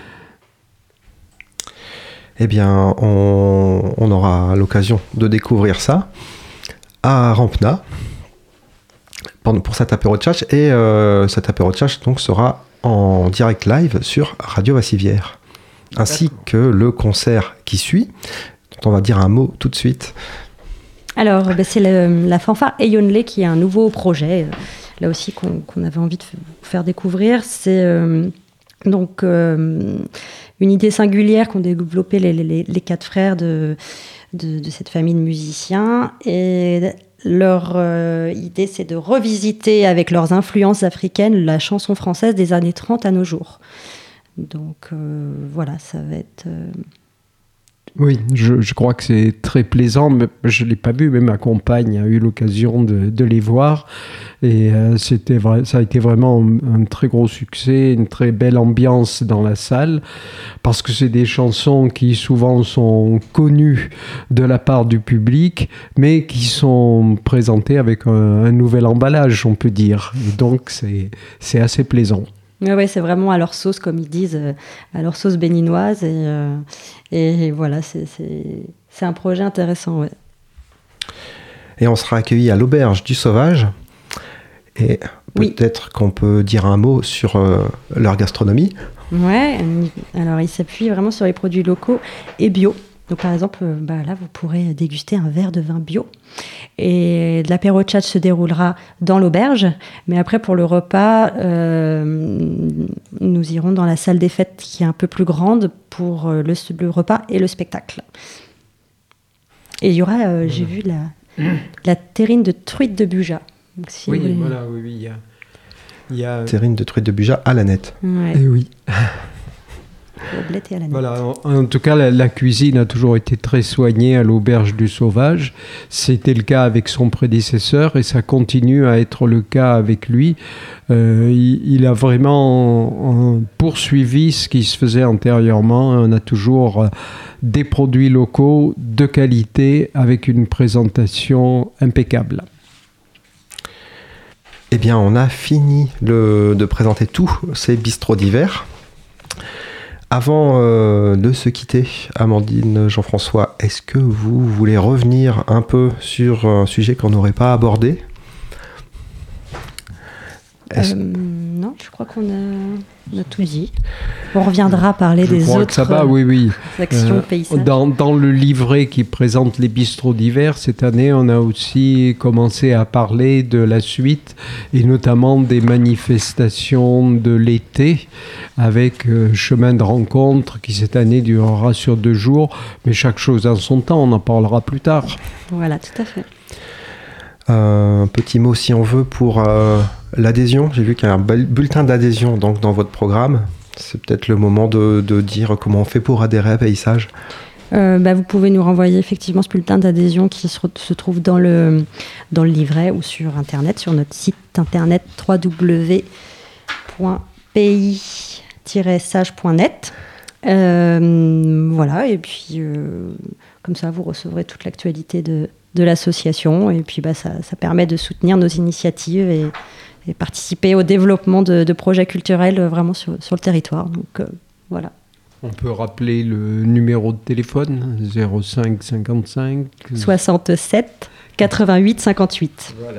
Eh bien, on, on aura l'occasion de découvrir ça à Rampena. pendant, pour cet apéro de tchatch. Et euh, cet apéro de tchatch donc, sera en direct live sur Radio Vassivière, ainsi D'accord. que le concert qui suit, dont on va dire un mot tout de suite. Alors, ben, c'est le, la fanfare Eyonlé qui est un nouveau projet, euh, là aussi qu'on, qu'on avait envie de f- faire découvrir. C'est euh, donc euh, une idée singulière qu'ont développé les, les, les quatre frères de, de, de cette famille de musiciens. Et leur euh, idée, c'est de revisiter avec leurs influences africaines la chanson française des années trente à nos jours. Donc euh, voilà, ça va être... Euh, Oui, je, je crois que c'est très plaisant, mais je ne l'ai pas vu, mais ma compagne a eu l'occasion de, de les voir. Et euh, c'était vrai, ça a été vraiment un, un très gros succès, une très belle ambiance dans la salle, parce que c'est des chansons qui souvent sont connues de la part du public, mais qui sont présentées avec un, un nouvel emballage, on peut dire. Et donc, c'est, c'est assez plaisant. Oui, ouais, c'est vraiment à leur sauce, comme ils disent, euh, à leur sauce béninoise. Et, euh, et, et voilà, c'est, c'est, c'est un projet intéressant. Ouais. Et on sera accueillis à l'Auberge du Sauvage. Et peut-être oui. qu'on peut dire un mot sur euh, leur gastronomie. Ouais, alors ils s'appuient vraiment sur les produits locaux et bio. Donc par exemple, bah là, vous pourrez déguster un verre de vin bio. Et l'apéro tchatch se déroulera dans l'auberge. Mais après, pour le repas, euh, nous irons dans la salle des fêtes qui est un peu plus grande pour le, le repas et le spectacle. Et il y aura, euh, mmh. j'ai vu, la, la terrine de truite de Buja. Donc, si oui, voulez... voilà, oui, oui. Il y a, il y a... terrine de truite de Buja à la nette. Ouais. Et oui. Et à la voilà, en, en tout cas, la, la cuisine a toujours été très soignée à l'Auberge du Sauvage. C'était le cas avec son prédécesseur et ça continue à être le cas avec lui. Euh, il, il a vraiment en, poursuivi ce qui se faisait antérieurement. On a toujours des produits locaux de qualité avec une présentation impeccable. Eh bien, on a fini le, de présenter tous ces bistrots d'hiver. Avant euh, de se quitter, Amandine, Jean-François, est-ce que vous voulez revenir un peu sur un sujet qu'on n'aurait pas abordé ? euh, Non, je crois qu'on a, on a tout dit. On reviendra parler je des crois autres que ça va, oui, oui. actions euh, paysannes. Dans, dans le livret qui présente les bistrots d'hiver, cette année, on a aussi commencé à parler de la suite et notamment des manifestations de l'été avec euh, Chemin de rencontre qui cette année durera sur deux jours. Mais chaque chose en son temps, on en parlera plus tard. Voilà, tout à fait. Un petit mot, si on veut, pour euh, l'adhésion. J'ai vu qu'il y a un bulletin d'adhésion donc, dans votre programme. C'est peut-être le moment de, de dire comment on fait pour adhérer à Paysage. Euh, bah, vous pouvez nous renvoyer effectivement ce bulletin d'adhésion qui se, se trouve dans le, dans le livret ou sur Internet, sur notre site internet w w w point pays tiret sage point net. Euh, voilà, et puis euh, comme ça vous recevrez toute l'actualité de, de l'association et puis bah, ça, ça permet de soutenir nos initiatives et, et participer au développement de, de projets culturels vraiment sur, sur le territoire. Donc euh, voilà. On peut rappeler le numéro de téléphone zéro cinq cinquante-cinq soixante-sept quatre-vingt-huit cinquante-huit. Voilà.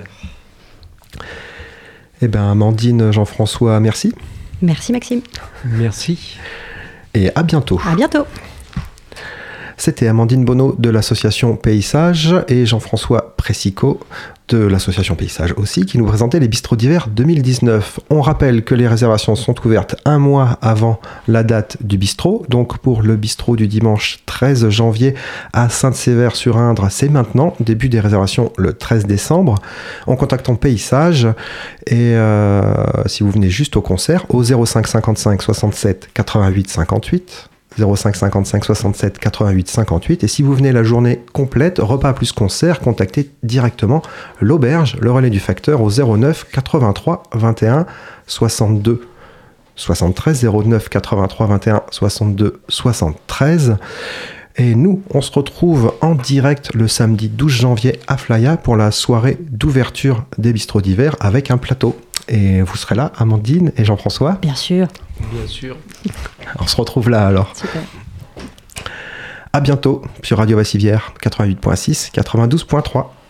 Eh bien, Amandine, Jean-François, merci. Merci Maxime. Merci. Et à bientôt. À bientôt. C'était Amandine Bonneau de l'association Paysage et Jean-François Pressico de l'association Paysage aussi, qui nous présentait les bistrots d'hiver deux mille dix-neuf. On rappelle que les réservations sont ouvertes un mois avant la date du bistrot. Donc pour le bistrot du dimanche treize janvier à Sainte-Sévère-sur-Indre, c'est maintenant. Début des réservations le treize décembre. En contactant Paysage et euh, si vous venez juste au concert, au zéro cinq cinquante-cinq soixante-sept quatre-vingt-huit cinquante-huit. zéro cinq cinquante-cinq soixante-sept quatre-vingt-huit cinquante-huit. Et si vous venez la journée complète, repas plus concert, contactez directement l'auberge, le relais du facteur au zéro neuf quatre-vingt-trois vingt et un soixante-deux soixante-treize, zéro neuf quatre-vingt-trois vingt et un soixante-deux soixante-treize. Et nous, on se retrouve en direct le samedi douze janvier à Flaya pour la soirée d'ouverture des bistrots d'hiver avec un plateau. Et vous serez là, Amandine et Jean-François ? Bien sûr. Bien sûr. On se retrouve là alors. Super. À bientôt sur Radio Vassivière quatre-vingt-huit point six, quatre-vingt-douze point trois.